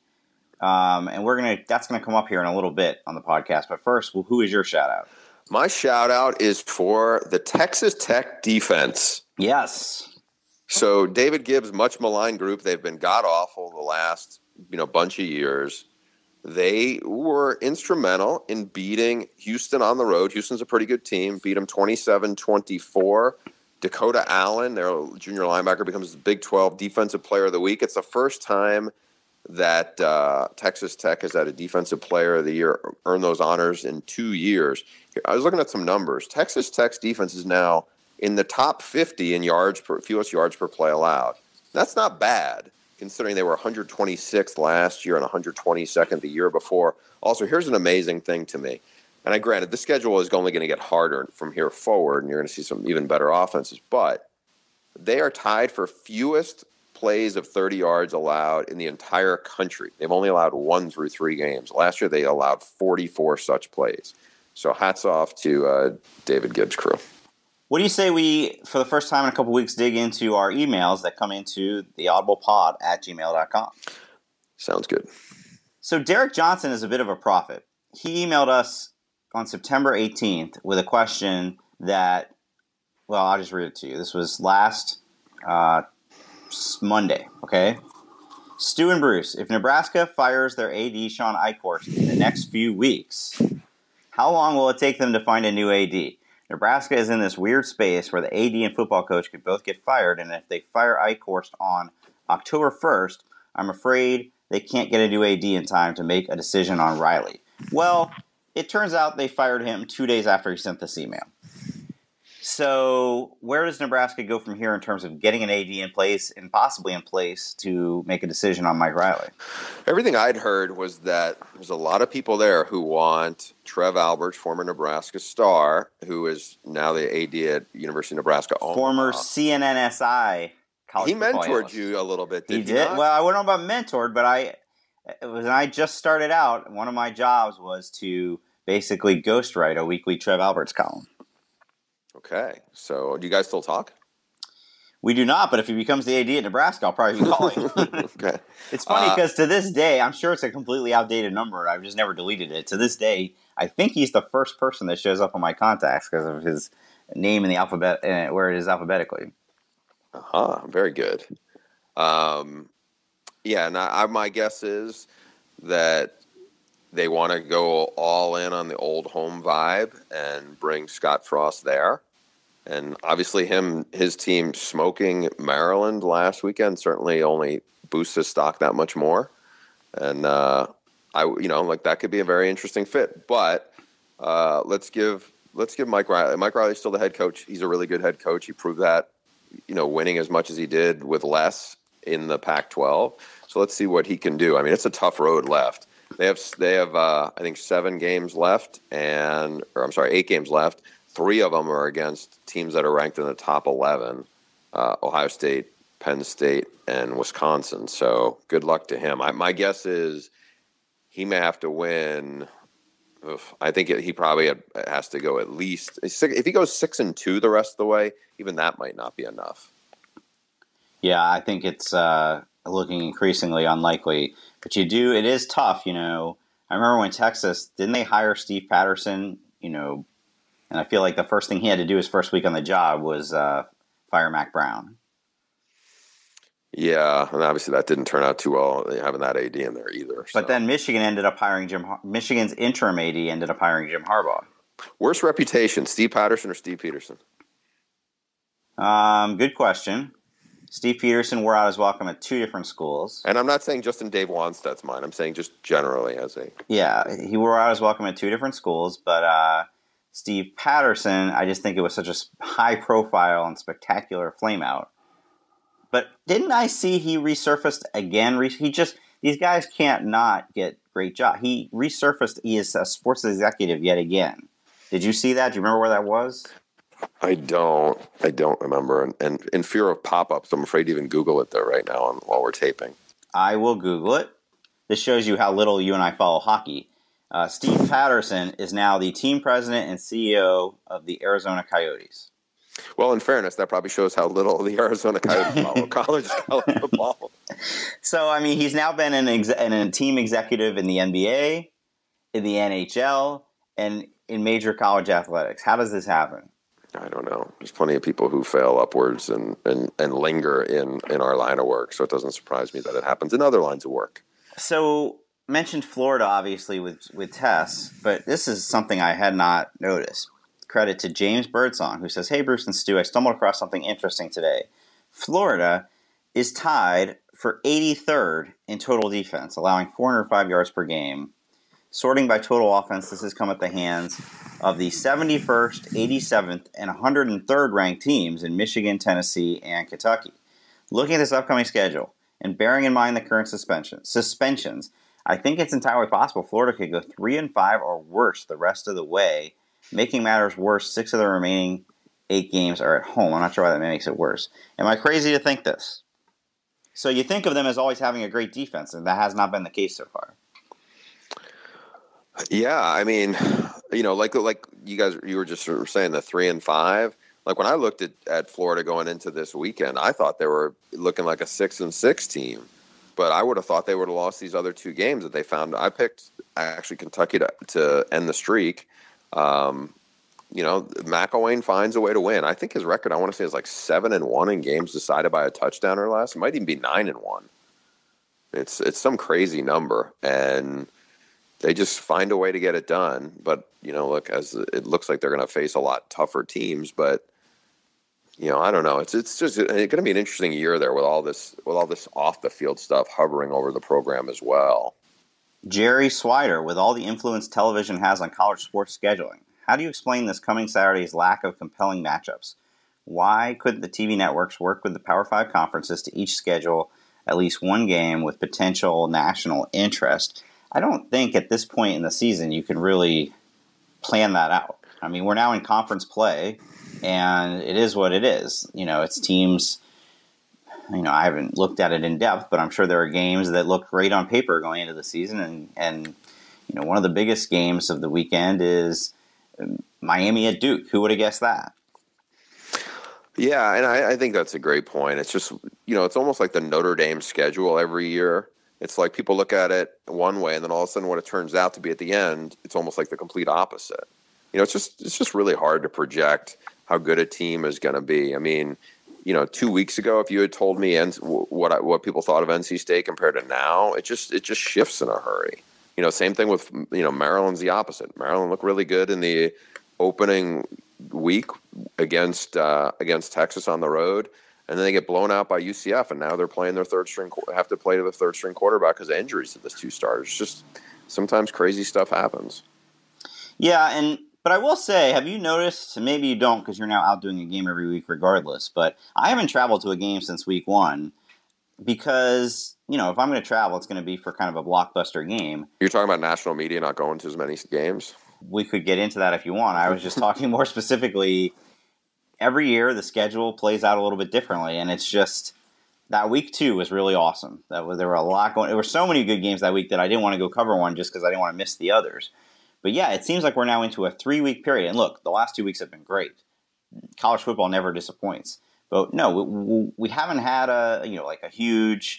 And that's going to come up here in a little bit on the podcast. But first, who is your shout out? My shout out is for the Texas Tech defense. Yes. So David Gibbs' much maligned group, they've been god awful the last, bunch of years. They were instrumental in beating Houston on the road. Houston's a pretty good team. Beat them 27-24. Dakota Allen, their junior linebacker, becomes the Big 12 Defensive Player of the Week. It's the first time that Texas Tech has had a Defensive Player of the Year earn those honors in 2 years. I was looking at some numbers. Texas Tech's defense is now in the top 50 in fewest yards per play allowed. That's not bad, considering they were 126th last year and 122nd the year before. Also, here's an amazing thing to me. And granted, the schedule is only going to get harder from here forward, and you're going to see some even better offenses. But they are tied for fewest plays of 30 yards allowed in the entire country. They've only allowed 1 through 3 games. Last year, they allowed 44 such plays. So hats off to David Gibbs' crew. What do you say we, for the first time in a couple weeks, dig into our emails that come into the audiblepod@gmail.com? Sounds good. So Derek Johnson is a bit of a prophet. He emailed us on September 18th with a question that, well, I'll just read it to you. This was last Monday, okay? Stu and Bruce, if Nebraska fires their AD Sean Eichhorst in the next few weeks, how long will it take them to find a new AD? Nebraska is in this weird space where the AD and football coach could both get fired, and if they fire Eichhorst on October 1st, I'm afraid they can't get a new AD in time to make a decision on Riley. Well, it turns out they fired him 2 days after he sent this email. So where does Nebraska go from here in terms of getting an AD in place and possibly in place to make a decision on Mike Riley? Everything I'd heard was that there's a lot of people there who want Trev Alberts, former Nebraska star, who is now the AD at University of Nebraska. Former CNNSI college He mentored you a little bit, did he not? Well, I wouldn't know about mentored, but when I just started out, one of my jobs was to basically ghostwrite a weekly Trev Alberts column. Okay. So do you guys still talk? We do not, but if he becomes the AD at Nebraska, I'll probably be calling. Okay. It's funny because to this day, I'm sure it's a completely outdated number. I've just never deleted it. To this day, I think he's the first person that shows up on my contacts because of his name in the alphabet, where it is alphabetically. Very good. Yeah, and my guess is that they want to go all in on the old home vibe and bring Scott Frost there. And obviously his team smoking Maryland last weekend certainly only boosts his stock that much more. And that could be a very interesting fit. But let's give Mike Riley. Mike Riley's still the head coach. He's a really good head coach. He proved that, winning as much as he did with less in the Pac-12. So let's see what he can do. I mean, it's a tough road left. They have I think 8 games left. 3 of them are against teams that are ranked in the top 11, Ohio State, Penn State, and Wisconsin. So good luck to him. My guess is he may have to win. I think he probably has to go at least – if he goes 6-2 the rest of the way, even that might not be enough. Yeah, I think it's looking increasingly unlikely. But it is tough, I remember when Texas, didn't they hire Steve Patterson, and I feel like the first thing he had to do his first week on the job was fire Mac Brown. Yeah, and obviously that didn't turn out too well, having that AD in there either. But then Michigan ended up hiring Michigan's interim AD ended up hiring Jim Harbaugh. Worst reputation, Steve Patterson or Steve Peterson? Good question. Steve Peterson wore out his welcome at 2 different schools. And I'm not saying just in Dave Wanstead's mind. I'm saying just generally Yeah, he wore out his welcome at 2 different schools, but Steve Patterson, I just think it was such a high-profile and spectacular flameout. But didn't I see he resurfaced again? These guys can't not get great jobs. He resurfaced. He is a sports executive yet again. Did you see that? Do you remember where that was? I don't remember. And in fear of pop-ups, I'm afraid to even Google it there right now while we're taping. I will Google it. This shows you how little you and I follow hockey. Steve Patterson is now the team president and CEO of the Arizona Coyotes. Well, in fairness, that probably shows how little the Arizona Coyotes follow college football. So, I mean, he's now been a team executive in the NBA, in the NHL, and in major college athletics. How does this happen? I don't know. There's plenty of people who fail upwards and linger in our line of work, so it doesn't surprise me that it happens in other lines of work. So, mentioned Florida, obviously, with Tess, but this is something I had not noticed. Credit to James Birdsong, who says, "Hey, Bruce and Stu, I stumbled across something interesting today. Florida is tied for 83rd in total defense, allowing 405 yards per game. Sorting by total offense, this has come at the hands of the 71st, 87th, and 103rd ranked teams in Michigan, Tennessee, and Kentucky. Looking at this upcoming schedule, and bearing in mind the current suspensions, I think it's entirely possible Florida could go 3-5 or worse the rest of the way. Making matters worse, 6 of the remaining 8 games are at home. I'm not sure why that makes it worse. Am I crazy to think this? So you think of them as always having a great defense, and that has not been the case so far. Yeah, I mean, like you were just sort of saying the 3-5. Like when I looked at Florida going into this weekend, I thought they were looking like a 6-6 team. But I would have thought they would have lost these other 2 games that they found. I picked actually Kentucky to end the streak. McElwain finds a way to win. I think his record, I want to say, is like 7-1 in games decided by a touchdown or less. It might even be 9-1. It's some crazy number, and they just find a way to get it done. But look, as it looks like they're going to face a lot tougher teams, but I don't know. It's just going to be an interesting year there with all this off the field stuff hovering over the program as well. Jerry Swider, with all the influence television has on college sports scheduling, how do you explain this coming Saturday's lack of compelling matchups? Why couldn't the TV networks work with the Power 5 conferences to each schedule at least one game with potential national interest? I don't think at this point in the season you can really plan that out. I mean, we're now in conference play, and it is what it is. It's teams. I haven't looked at it in depth, but I'm sure there are games that look great on paper going into the season. And one of the biggest games of the weekend is Miami at Duke. Who would have guessed that? Yeah, and I think that's a great point. It's just, it's almost like the Notre Dame schedule every year. It's like people look at it one way, and then all of a sudden what it turns out to be at the end, it's almost like the complete opposite. It's just really hard to project how good a team is going to be. I mean, 2 weeks ago, if you had told me what people thought of NC State compared to now, it just shifts in a hurry. Same thing with Maryland's the opposite. Maryland looked really good in the opening week against Texas on the road, and then they get blown out by UCF, and now they're playing their have to play to the third string quarterback because of injuries to the two starters. Just sometimes crazy stuff happens. Yeah, but I will say, have you noticed, maybe you don't because you're now out doing a game every week regardless, but I haven't traveled to a game since week 1 because, if I'm going to travel, it's going to be for kind of a blockbuster game. You're talking about national media not going to as many games? We could get into that if you want. I was just talking more specifically, every year the schedule plays out a little bit differently, and it's just that week 2 was really awesome. There were a lot going. There were so many good games that week that I didn't want to go cover one just because I didn't want to miss the others. But yeah, it seems like we're now into a 3-week period. And look, the last 2 weeks have been great. College football never disappoints. But no, we haven't had a huge.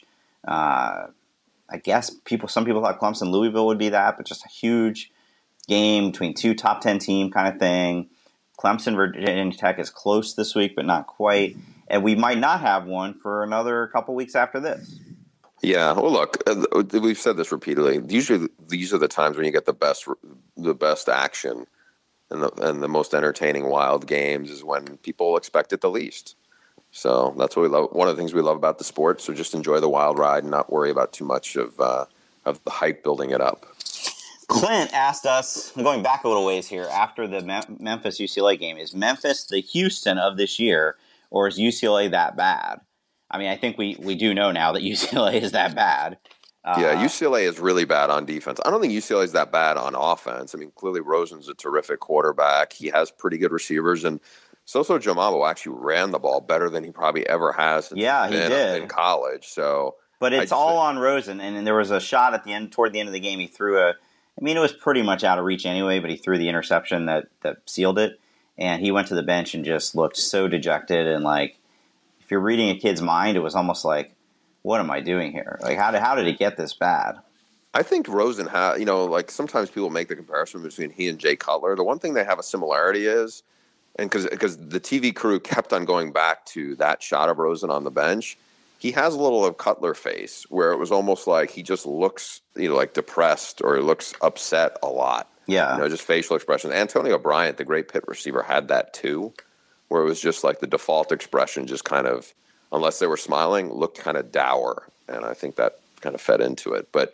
I guess some people thought Clemson Louisville would be that, but just a huge game between two top 10 team kind of thing. Clemson Virginia Tech is close this week, but not quite. And we might not have one for another couple weeks after this. Yeah, well, look, we've said this repeatedly. Usually, these are the times when you get the best action and the most entertaining wild games is when people expect it the least. So that's what we love. One of the things we love about the sport. So just enjoy the wild ride and not worry about too much of the hype building it up. Clint asked us, I'm going back a little ways here, after the Memphis UCLA game, is Memphis the Houston of this year, or is UCLA that bad? I mean, I think we do know now that UCLA is that bad. Yeah, UCLA is really bad on defense. I don't think UCLA is that bad on offense. I mean, clearly Rosen's a terrific quarterback. He has pretty good receivers, and Soso Jamabo actually ran the ball better than he probably ever has since he did in college. So, but it's all on Rosen, and there was a shot toward the end of the game. He threw it was pretty much out of reach anyway, but he threw the interception that sealed it, and he went to the bench and just looked so dejected and like. If you're reading a kid's mind, it was almost like, what am I doing here? Like, how did it get this bad? I think Rosen like sometimes people make the comparison between he and Jay Cutler. The one thing they have a similarity is, and because the TV crew kept on going back to that shot of Rosen on the bench, he has a little of Cutler face where it was almost like he just looks, like depressed or looks upset a lot. Yeah. Just facial expression. Antonio Bryant, the great Pitt receiver, had that too. Where it was just like the default expression just kind of, unless they were smiling, looked kind of dour. And I think that kind of fed into it. But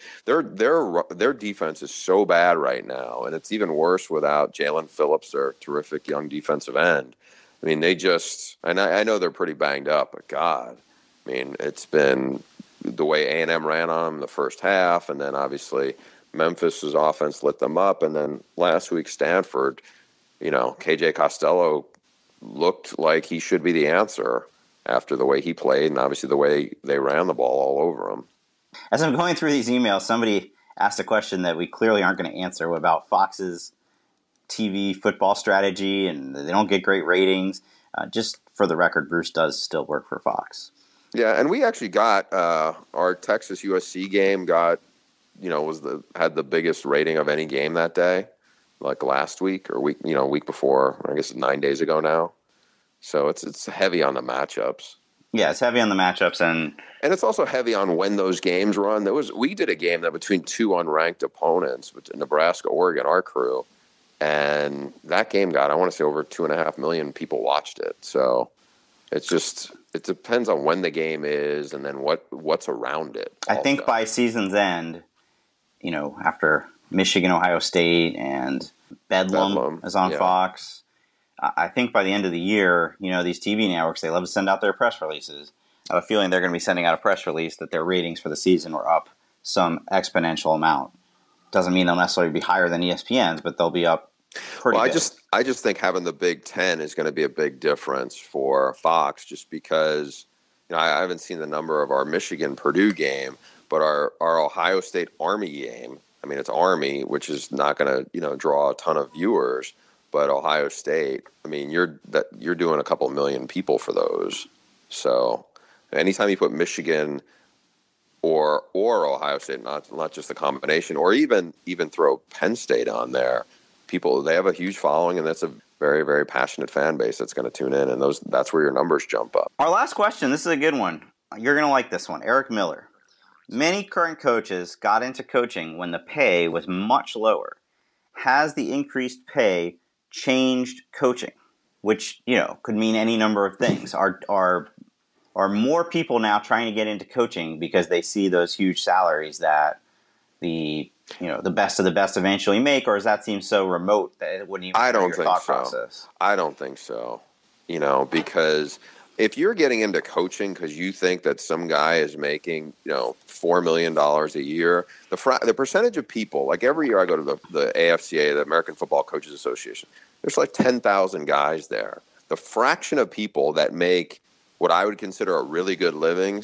their defense is so bad right now, and it's even worse without Jalen Phillips, their terrific young defensive end. I mean, they just – and I know they're pretty banged up, but God, I mean, it's been the way A&M ran on them the first half, and then obviously Memphis's offense lit them up. And then last week Stanford, KJ Costello – looked like he should be the answer after the way he played and obviously the way they ran the ball all over him. As I'm going through these emails, somebody asked a question that we clearly aren't going to answer about Fox's TV football strategy, and they don't get great ratings. Just for the record, Bruce does still work for Fox. Yeah, and we actually got our Texas USC game had the biggest rating of any game that day. like last week or week before. I guess 9 days ago now. So it's heavy on the matchups. Yeah, it's heavy on the matchups, and it's also heavy on when those games run. We did a game that between two unranked opponents, Nebraska, Oregon, our crew, and that game got, I want to say, over 2.5 million people watched it. So it depends on when the game is and then what's around it. I think by season's end, after Michigan, Ohio State, and Bedlam is on Fox. I think by the end of the year, these TV networks, they love to send out their press releases. I have a feeling they're going to be sending out a press release that their ratings for the season were up some exponential amount. Doesn't mean they'll necessarily be higher than ESPN's, but they'll be up pretty good. I just think having the Big Ten is going to be a big difference for Fox, just because I haven't seen the number of our Michigan-Purdue game, but our Ohio State Army game, I mean, it's Army, which is not going to draw a ton of viewers. But Ohio State, I mean, you're doing a couple million people for those. So anytime you put Michigan or Ohio State, not just the combination, or even throw Penn State on there, they have a huge following, and that's a very, very passionate fan base that's going to tune in, and that's where your numbers jump up. Our last question, this is a good one. You're going to like this one. Eric Miller. Many current coaches got into coaching when the pay was much lower. Has the increased pay changed coaching, which could mean any number of things? Are more people now trying to get into coaching because they see those huge salaries that the best of the best eventually make, or does that seem so remote that it wouldn't even your thought process? I don't think so. Because if you're getting into coaching because you think that some guy is making $4 million a year, the percentage of people, like every year I go to the AFCA, the American Football Coaches Association, there's like 10,000 guys there. The fraction of people that make what I would consider a really good living,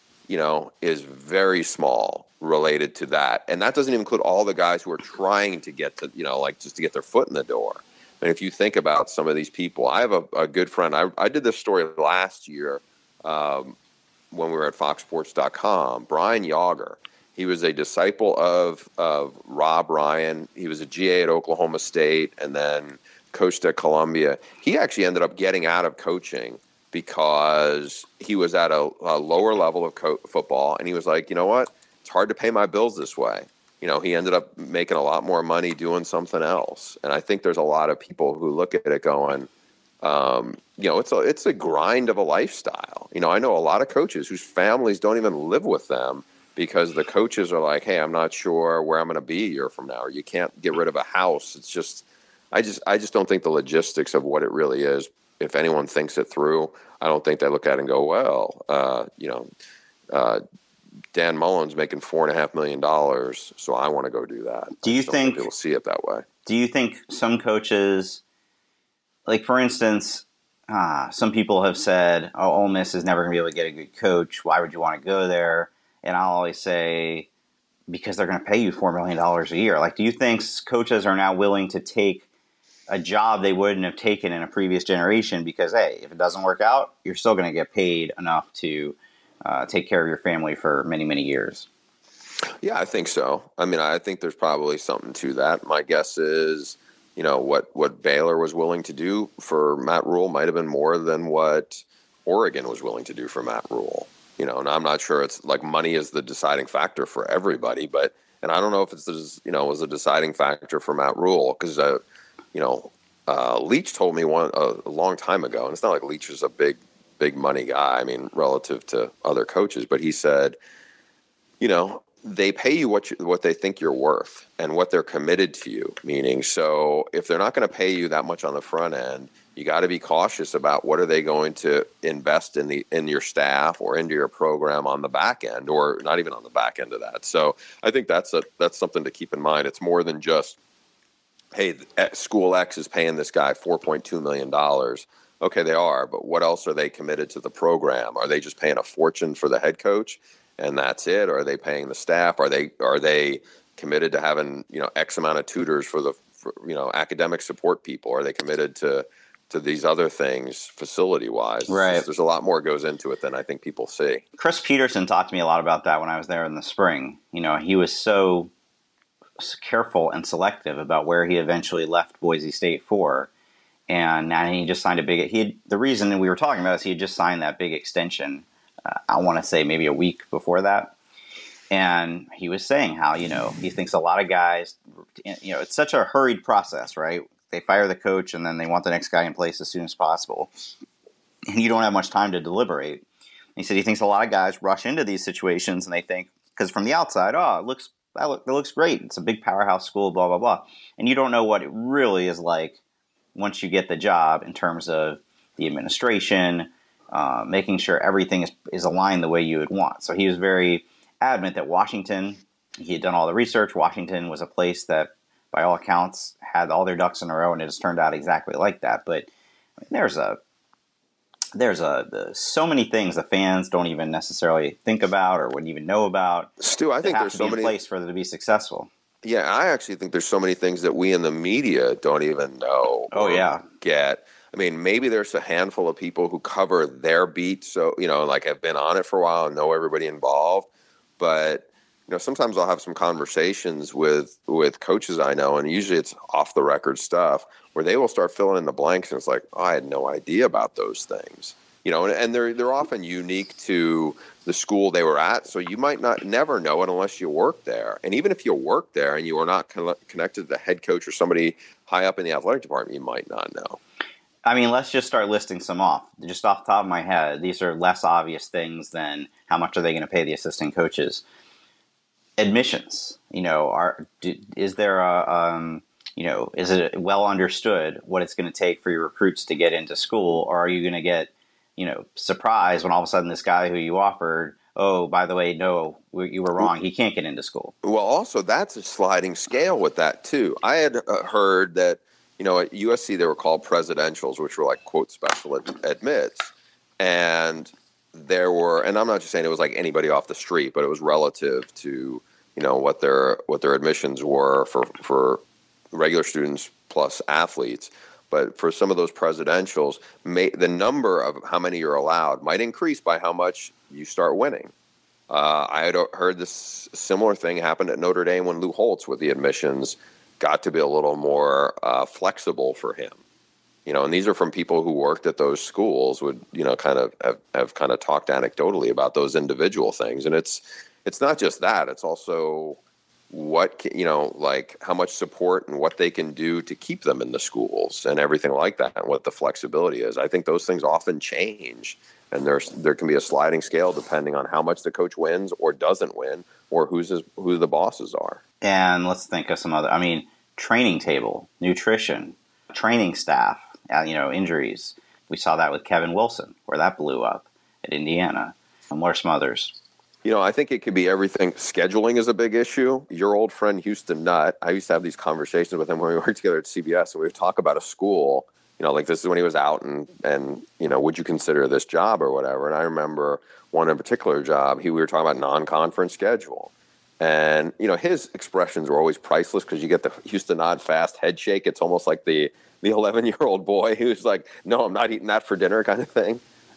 is very small related to that. And that doesn't even include all the guys who are trying to get to, just to get their foot in the door. And if you think about some of these people, I have a good friend. I did this story last year when we were at foxsports.com. Brian Yager. He was a disciple of Rob Ryan. He was a GA at Oklahoma State and then coached at Columbia. He actually ended up getting out of coaching because he was at a lower level of football. And he was like, you know what? It's hard to pay my bills this way. He ended up making a lot more money doing something else. And I think there's a lot of people who look at it going, it's a grind of a lifestyle. I know a lot of coaches whose families don't even live with them because the coaches are like, hey, I'm not sure where I'm going to be a year from now, or you can't get rid of a house. It's just, I just don't think the logistics of what it really is, if anyone thinks it through, I don't think they look at it and go, well, Dan Mullen's making $4.5 million, so I want to go do that. Do you think people see it that way? Do you think some coaches, like for instance, some people have said, "Oh, Ole Miss is never going to be able to get a good coach. Why would you want to go there?" And I'll always say, because they're going to pay you $4 million a year. Like, do you think coaches are now willing to take a job they wouldn't have taken in a previous generation because, hey, if it doesn't work out, you're still going to get paid enough to take care of your family for many, many years? Yeah, I think so. I mean, I think there's probably something to that. My guess is, what Baylor was willing to do for Matt Rule might have been more than what Oregon was willing to do for Matt Rule. And I'm not sure it's like money is the deciding factor for everybody, and I don't know if it's was a deciding factor for Matt Rule because Leach told me a long time ago, and it's not like Leach is a big money guy. I mean, relative to other coaches, but he said, they pay you what they think you're worth and what they're committed to you. Meaning, so if they're not going to pay you that much on the front end, you got to be cautious about what are they going to invest in your staff or into your program on the back end, or not even on the back end of that. So I think that's something to keep in mind. It's more than just, hey, school X is paying this guy $4.2 million. Okay, they are, but what else are they committed to the program? Are they just paying a fortune for the head coach and that's it? Or are they paying the staff? Are they committed to having, X amount of tutors for academic support people? Are they committed to these other things facility-wise? Right. There's a lot more goes into it than I think people see. Chris Peterson talked to me a lot about that when I was there in the spring. He was so careful and selective about where he eventually left Boise State for. And now he just signed the reason we were talking about is he had just signed that big extension, I want to say maybe a week before that. And he was saying how, he thinks a lot of guys, it's such a hurried process, right? They fire the coach and then they want the next guy in place as soon as possible. And you don't have much time to deliberate. He said he thinks a lot of guys rush into these situations and they think, because from the outside, it looks great. It's a big powerhouse school, blah, blah, blah. And you don't know what it really is like once you get the job in terms of the administration, making sure everything is aligned the way you would want. So he was very adamant that Washington, he had done all the research. Washington was a place that, by all accounts, had all their ducks in a row, and it has turned out exactly like that. But there's so many things the fans don't even necessarily think about or wouldn't even know about. Stu, I think there's so many place for them to be successful. Yeah, I actually think there's so many things that we in the media don't even know. Get. I mean, maybe there's a handful of people who cover their beat, so have been on it for a while and know everybody involved. But sometimes I'll have some conversations with coaches I know, and usually it's off the record stuff where they will start filling in the blanks, and it's like, I had no idea about those things. And they're often unique to the school they were at, so you might never know it unless you work there. And even if you work there and you are not connected to the head coach or somebody high up in the athletic department, you might not know. I mean, let's just start listing some off. Just off the top of my head, these are less obvious things than how much are they going to pay the assistant coaches. Admissions, is there is it well understood what it's going to take for your recruits to get into school, or are you going to get surprised when all of a sudden this guy who you offered, oh, by the way, no, you were wrong, he can't get into school? Well, also that's a sliding scale with that too. I had heard that at USC they were called presidentials, which were like quote special admits, and there were, and I'm not just saying it was like anybody off the street, but it was relative to what their admissions were for regular students plus athletes. But for some of those presidentials, the number of how many you're allowed might increase by how much you start winning. I had heard this similar thing happened at Notre Dame when Lou Holtz with the admissions got to be a little more flexible for him. And these are from people who worked at those schools, would kind of have kind of talked anecdotally about those individual things. And it's not just that; it's also what like how much support and what they can do to keep them in the schools and everything like that, and what the flexibility is. I think those things often change, and there can be a sliding scale depending on how much the coach wins or doesn't win, or who the bosses are. And let's think of some other. I mean, training table, nutrition, training staff. Injuries. We saw that with Kevin Wilson, where that blew up at Indiana. And what are some others? I think it could be everything. Scheduling is a big issue. Your old friend Houston Nutt, I used to have these conversations with him when we worked together at CBS, and we would talk about a school, like this is when he was out and would you consider this job or whatever. And I remember one in particular job, we were talking about non-conference schedule. And, his expressions were always priceless because you get the Houston Nutt fast head shake. It's almost like the 11-year-old boy who's like, no, I'm not eating that for dinner kind of thing.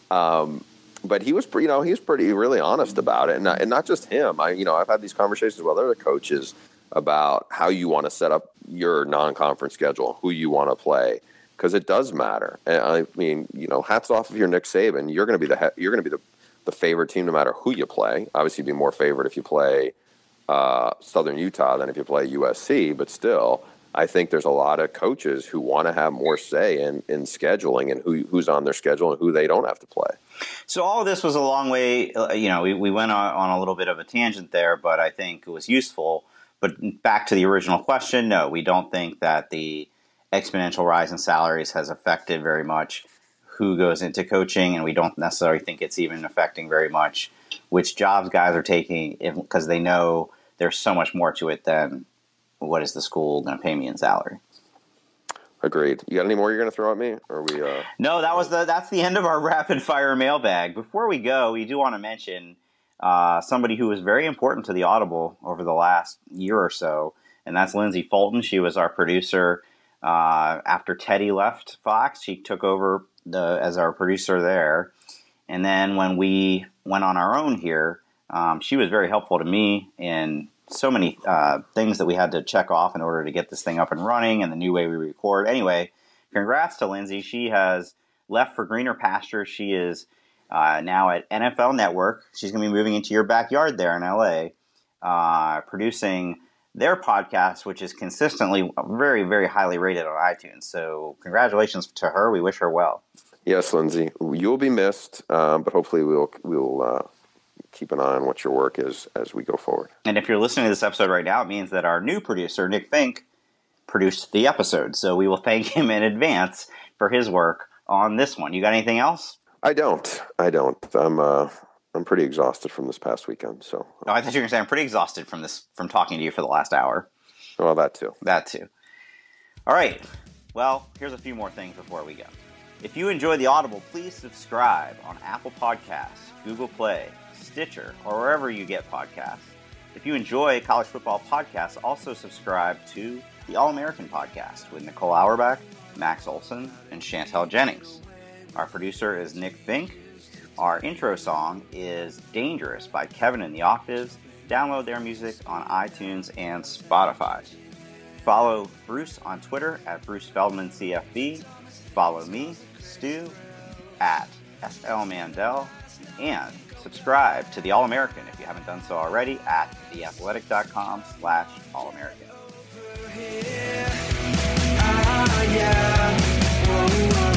But he was pretty really honest about it. And not just him. I've had these conversations with other coaches about how you want to set up your non-conference schedule, who you want to play, because it does matter. And I mean, hats off if you're Nick Saban. You're going to be the favorite team no matter who you play. Obviously, you'd be more favored if you play Southern Utah than if you play USC, but still, I think there's a lot of coaches who want to have more say in scheduling and who's on their schedule and who they don't have to play. So all of this was a long way, we went on a little bit of a tangent there, but I think it was useful. But back to the original question, no, we don't think that the exponential rise in salaries has affected very much who goes into coaching, and we don't necessarily think it's even affecting very much which jobs guys are taking, because they know there's so much more to it than what is the school going to pay me in salary. Agreed. You got any more you're going to throw at me? Or we? No, that's the end of our rapid fire mailbag. Before we go, we do want to mention somebody who was very important to the Audible over the last year or so, and that's Lindsay Fulton. She was our producer after Teddy left Fox. She took over as our producer there, and then when we went on our own here, she was very helpful to me in so many things that we had to check off in order to get this thing up and running, and the new way we record. Anyway, congrats to Lindsay. She has left for greener pastures. She is now at NFL Network. She's going to be moving into your backyard there in LA, producing their podcast, which is consistently very, very highly rated on iTunes. So congratulations to her. We wish her well. Yes, Lindsay, you'll be missed, but hopefully we'll keep an eye on what your work is as we go forward. And if you're listening to this episode right now, it means that our new producer, Nick Fink, produced the episode. So we will thank him in advance for his work on this one. You got anything else? I don't. I'm pretty exhausted from this past weekend. So. Oh, I thought you were going to say I'm pretty exhausted from talking to you for the last hour. Well, that too. That too. All right. Well, here's a few more things before we go. If you enjoy The Audible, please subscribe on Apple Podcasts, Google Play, Stitcher, or wherever you get podcasts. If you enjoy college football podcasts, also subscribe to the All-American Podcast with Nicole Auerbach, Max Olson, and Chantel Jennings. Our producer is Nick Fink. Our intro song is Dangerous by Kevin and the Octaves. Download their music on iTunes and Spotify. Follow Bruce on Twitter at Bruce Feldman CFB. Follow me, Stu, at SL Mandel. And subscribe to The All-American if you haven't done so already at theathletic.com/allamerican.